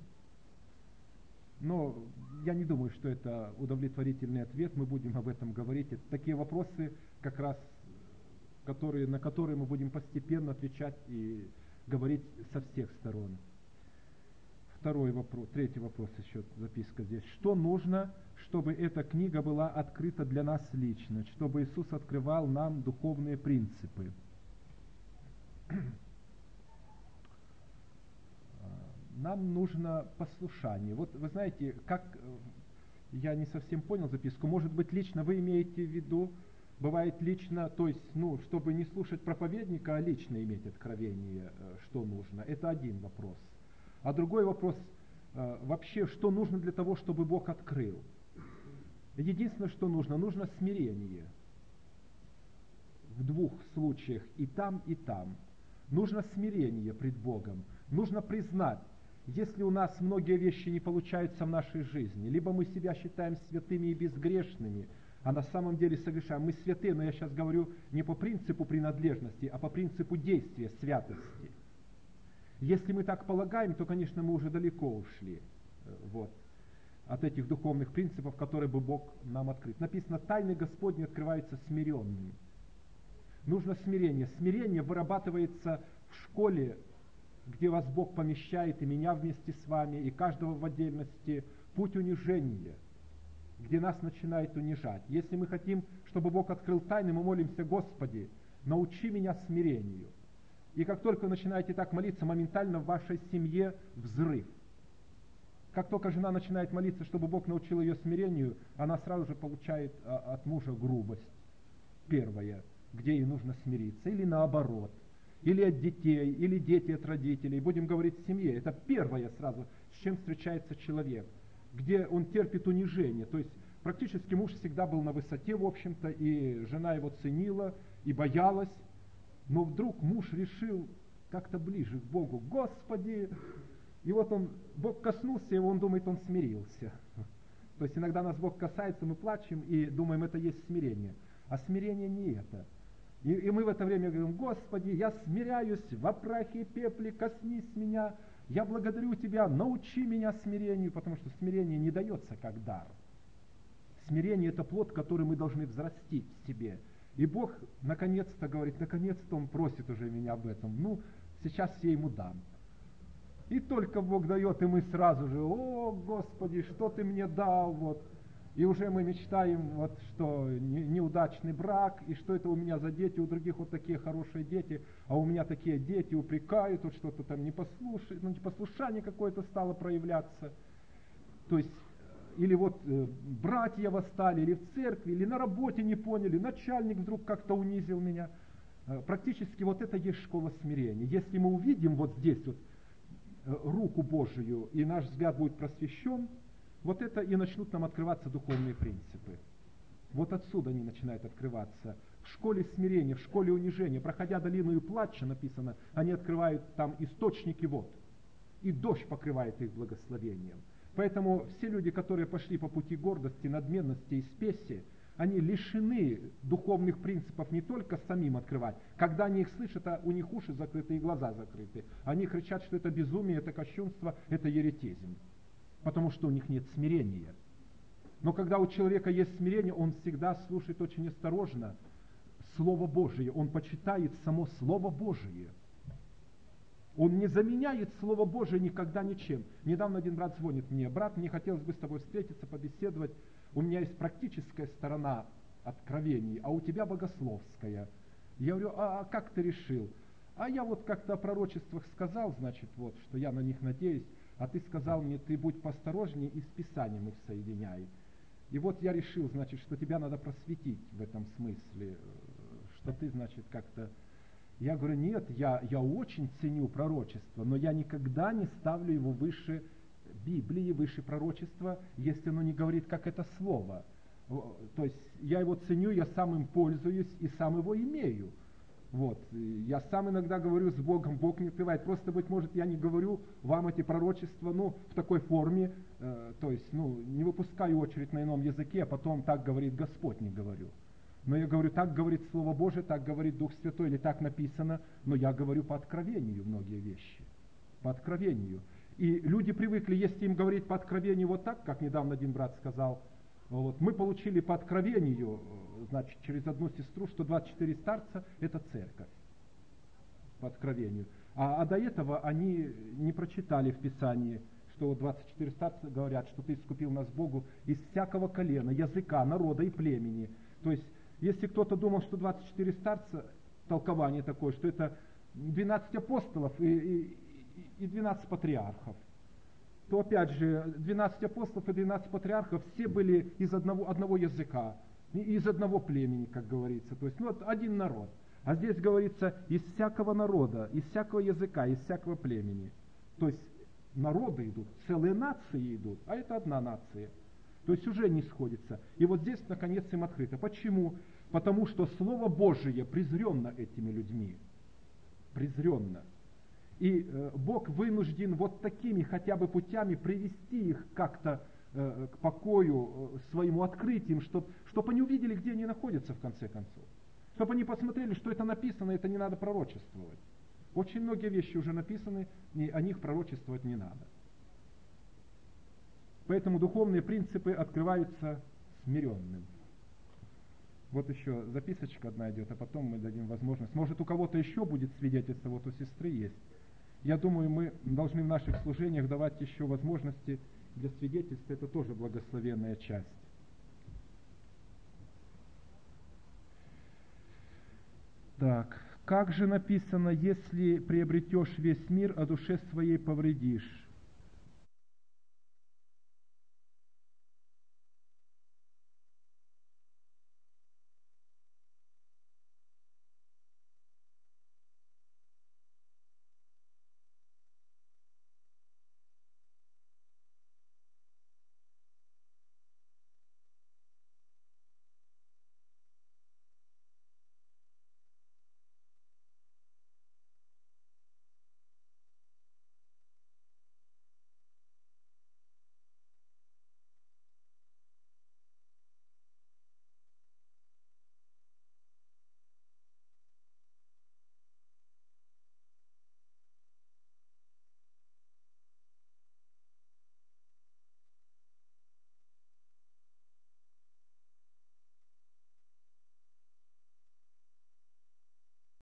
Но я не думаю, что это удовлетворительный ответ, мы будем об этом говорить. Это такие вопросы, как раз, на которые мы будем постепенно отвечать и говорить со всех сторон. Третий вопрос еще, записка здесь. Что нужно, чтобы эта книга была открыта для нас лично, чтобы Иисус открывал нам духовные принципы? Нам нужно послушание. Вот вы знаете, как, я не совсем понял записку, может быть лично вы имеете в виду, бывает лично, то есть, чтобы не слушать проповедника, а лично иметь откровение, что нужно. Это один вопрос. А другой вопрос, вообще, что нужно для того, чтобы Бог открыл? Единственное, что нужно смирение. В двух случаях, и там, и там. Нужно смирение пред Богом. Нужно признать, если у нас многие вещи не получаются в нашей жизни, либо мы себя считаем святыми и безгрешными, а на самом деле согрешаем. Мы святые, но я сейчас говорю не по принципу принадлежности, а по принципу действия святости. Если мы так полагаем, то, конечно, мы уже далеко ушли от этих духовных принципов, которые бы Бог нам открыл. Написано, тайны Господни открываются смиренным. Нужно смирение. Смирение вырабатывается в школе, где вас Бог помещает, и меня вместе с вами, и каждого в отдельности. Путь унижения, где нас начинает унижать. Если мы хотим, чтобы Бог открыл тайны, мы молимся, Господи, научи меня смирению. И как только вы начинаете так молиться, моментально в вашей семье взрыв. Как только жена начинает молиться, чтобы Бог научил ее смирению, она сразу же получает от мужа грубость. Первое, где ей нужно смириться. Или наоборот. Или от детей, или дети от родителей. Будем говорить в семье. Это первое сразу, с чем встречается человек. Где он терпит унижение. То есть практически муж всегда был на высоте, в общем-то, и жена его ценила и боялась. Но вдруг муж решил как-то ближе к Богу. Господи! И вот Бог коснулся его, он думает, он смирился. То есть иногда нас Бог касается, мы плачем и думаем, это есть смирение. А смирение не это. И мы в это время говорим, Господи, я смиряюсь во прахе и пепле, коснись меня, я благодарю Тебя, научи меня смирению, потому что смирение не дается как дар. Смирение – это плод, который мы должны взрастить в себе. И Бог наконец-то говорит, наконец-то Он просит уже меня об этом. Сейчас я Ему дам. И только Бог дает, и мы сразу же, о, Господи, что Ты мне дал, И уже мы мечтаем, что неудачный брак, и что это у меня за дети, у других такие хорошие дети, а у меня такие дети упрекают, что-то там непослушание какое-то стало проявляться. То есть, или братья восстали, или в церкви, или на работе не поняли, начальник вдруг как-то унизил меня. Практически это есть школа смирения. Если мы увидим здесь руку Божию, и наш взгляд будет просвещен, это и начнут нам открываться духовные принципы. Отсюда они начинают открываться. В школе смирения, в школе унижения, проходя долину и плача, написано, они открывают там источники вод. И дождь покрывает их благословением. Поэтому все люди, которые пошли по пути гордости, надменности и спеси, они лишены духовных принципов не только самим открывать. Когда они их слышат, у них уши закрыты и глаза закрыты. Они кричат, что это безумие, это кощунство, это еретизм. Потому что у них нет смирения. Но когда у человека есть смирение, он всегда слушает очень осторожно Слово Божие. Он почитает само Слово Божие. Он не заменяет Слово Божие никогда ничем. Недавно один брат звонит мне: брат, мне хотелось бы с тобой встретиться, побеседовать. У меня есть практическая сторона откровений, а у тебя богословская. Я говорю: а как ты решил? А я вот как-то о пророчествах сказал, значит, вот, что я на них надеюсь, а ты сказал мне, ты будь поосторожнее и с Писанием их соединяй. И вот я решил, значит, что тебя надо просветить в этом смысле, что ты, значит, как-то... Я говорю: нет, я очень ценю пророчество, но я никогда не ставлю его выше Библии, выше пророчества, если оно не говорит, как это слово. То есть я его ценю, я сам им пользуюсь и сам его имею. Вот. Я сам иногда говорю с Богом, Бог не открывает. Просто, быть может, я не говорю вам эти пророчества в такой форме, то есть не выпускаю очередь на ином языке, а потом так говорит Господь, не говорю. Но я говорю, так говорит Слово Божие, так говорит Дух Святой, или так написано, но я говорю по откровению многие вещи. По откровению. И люди привыкли, если им говорить по откровению вот так, как недавно один брат сказал, вот, мы получили по откровению, значит, через одну сестру, что 24 старца – это церковь. По откровению. А до этого они не прочитали в Писании, что вот 24 старца говорят, что ты искупил нас Богу из всякого колена, языка, народа и племени. То есть, если кто-то думал, что 24 старца, толкование такое, что это 12 апостолов и 12 патриархов, то опять же 12 апостолов и 12 патриархов все были из одного языка, из одного племени, как говорится. То есть, один народ. А здесь говорится из всякого народа, из всякого языка, из всякого племени. То есть народы идут, целые нации идут, а это одна нация. То есть уже не сходится. И вот здесь наконец им открыто. Почему? Потому что Слово Божие презренно этими людьми. Презренно. И Бог вынужден вот такими хотя бы путями привести их как-то к покою, своему открытием, чтобы они увидели, где они находятся в конце концов. Чтобы они посмотрели, что это написано, это не надо пророчествовать. Очень многие вещи уже написаны, и о них пророчествовать не надо. Поэтому духовные принципы открываются смиренным. Вот еще записочка одна идет, а потом мы дадим возможность. Может, у кого-то еще будет свидетельство, вот у сестры есть. Я думаю, мы должны в наших служениях давать еще возможности для свидетельства. Это тоже благословенная часть. Так, как же написано, если приобретешь весь мир, а душе своей повредишь?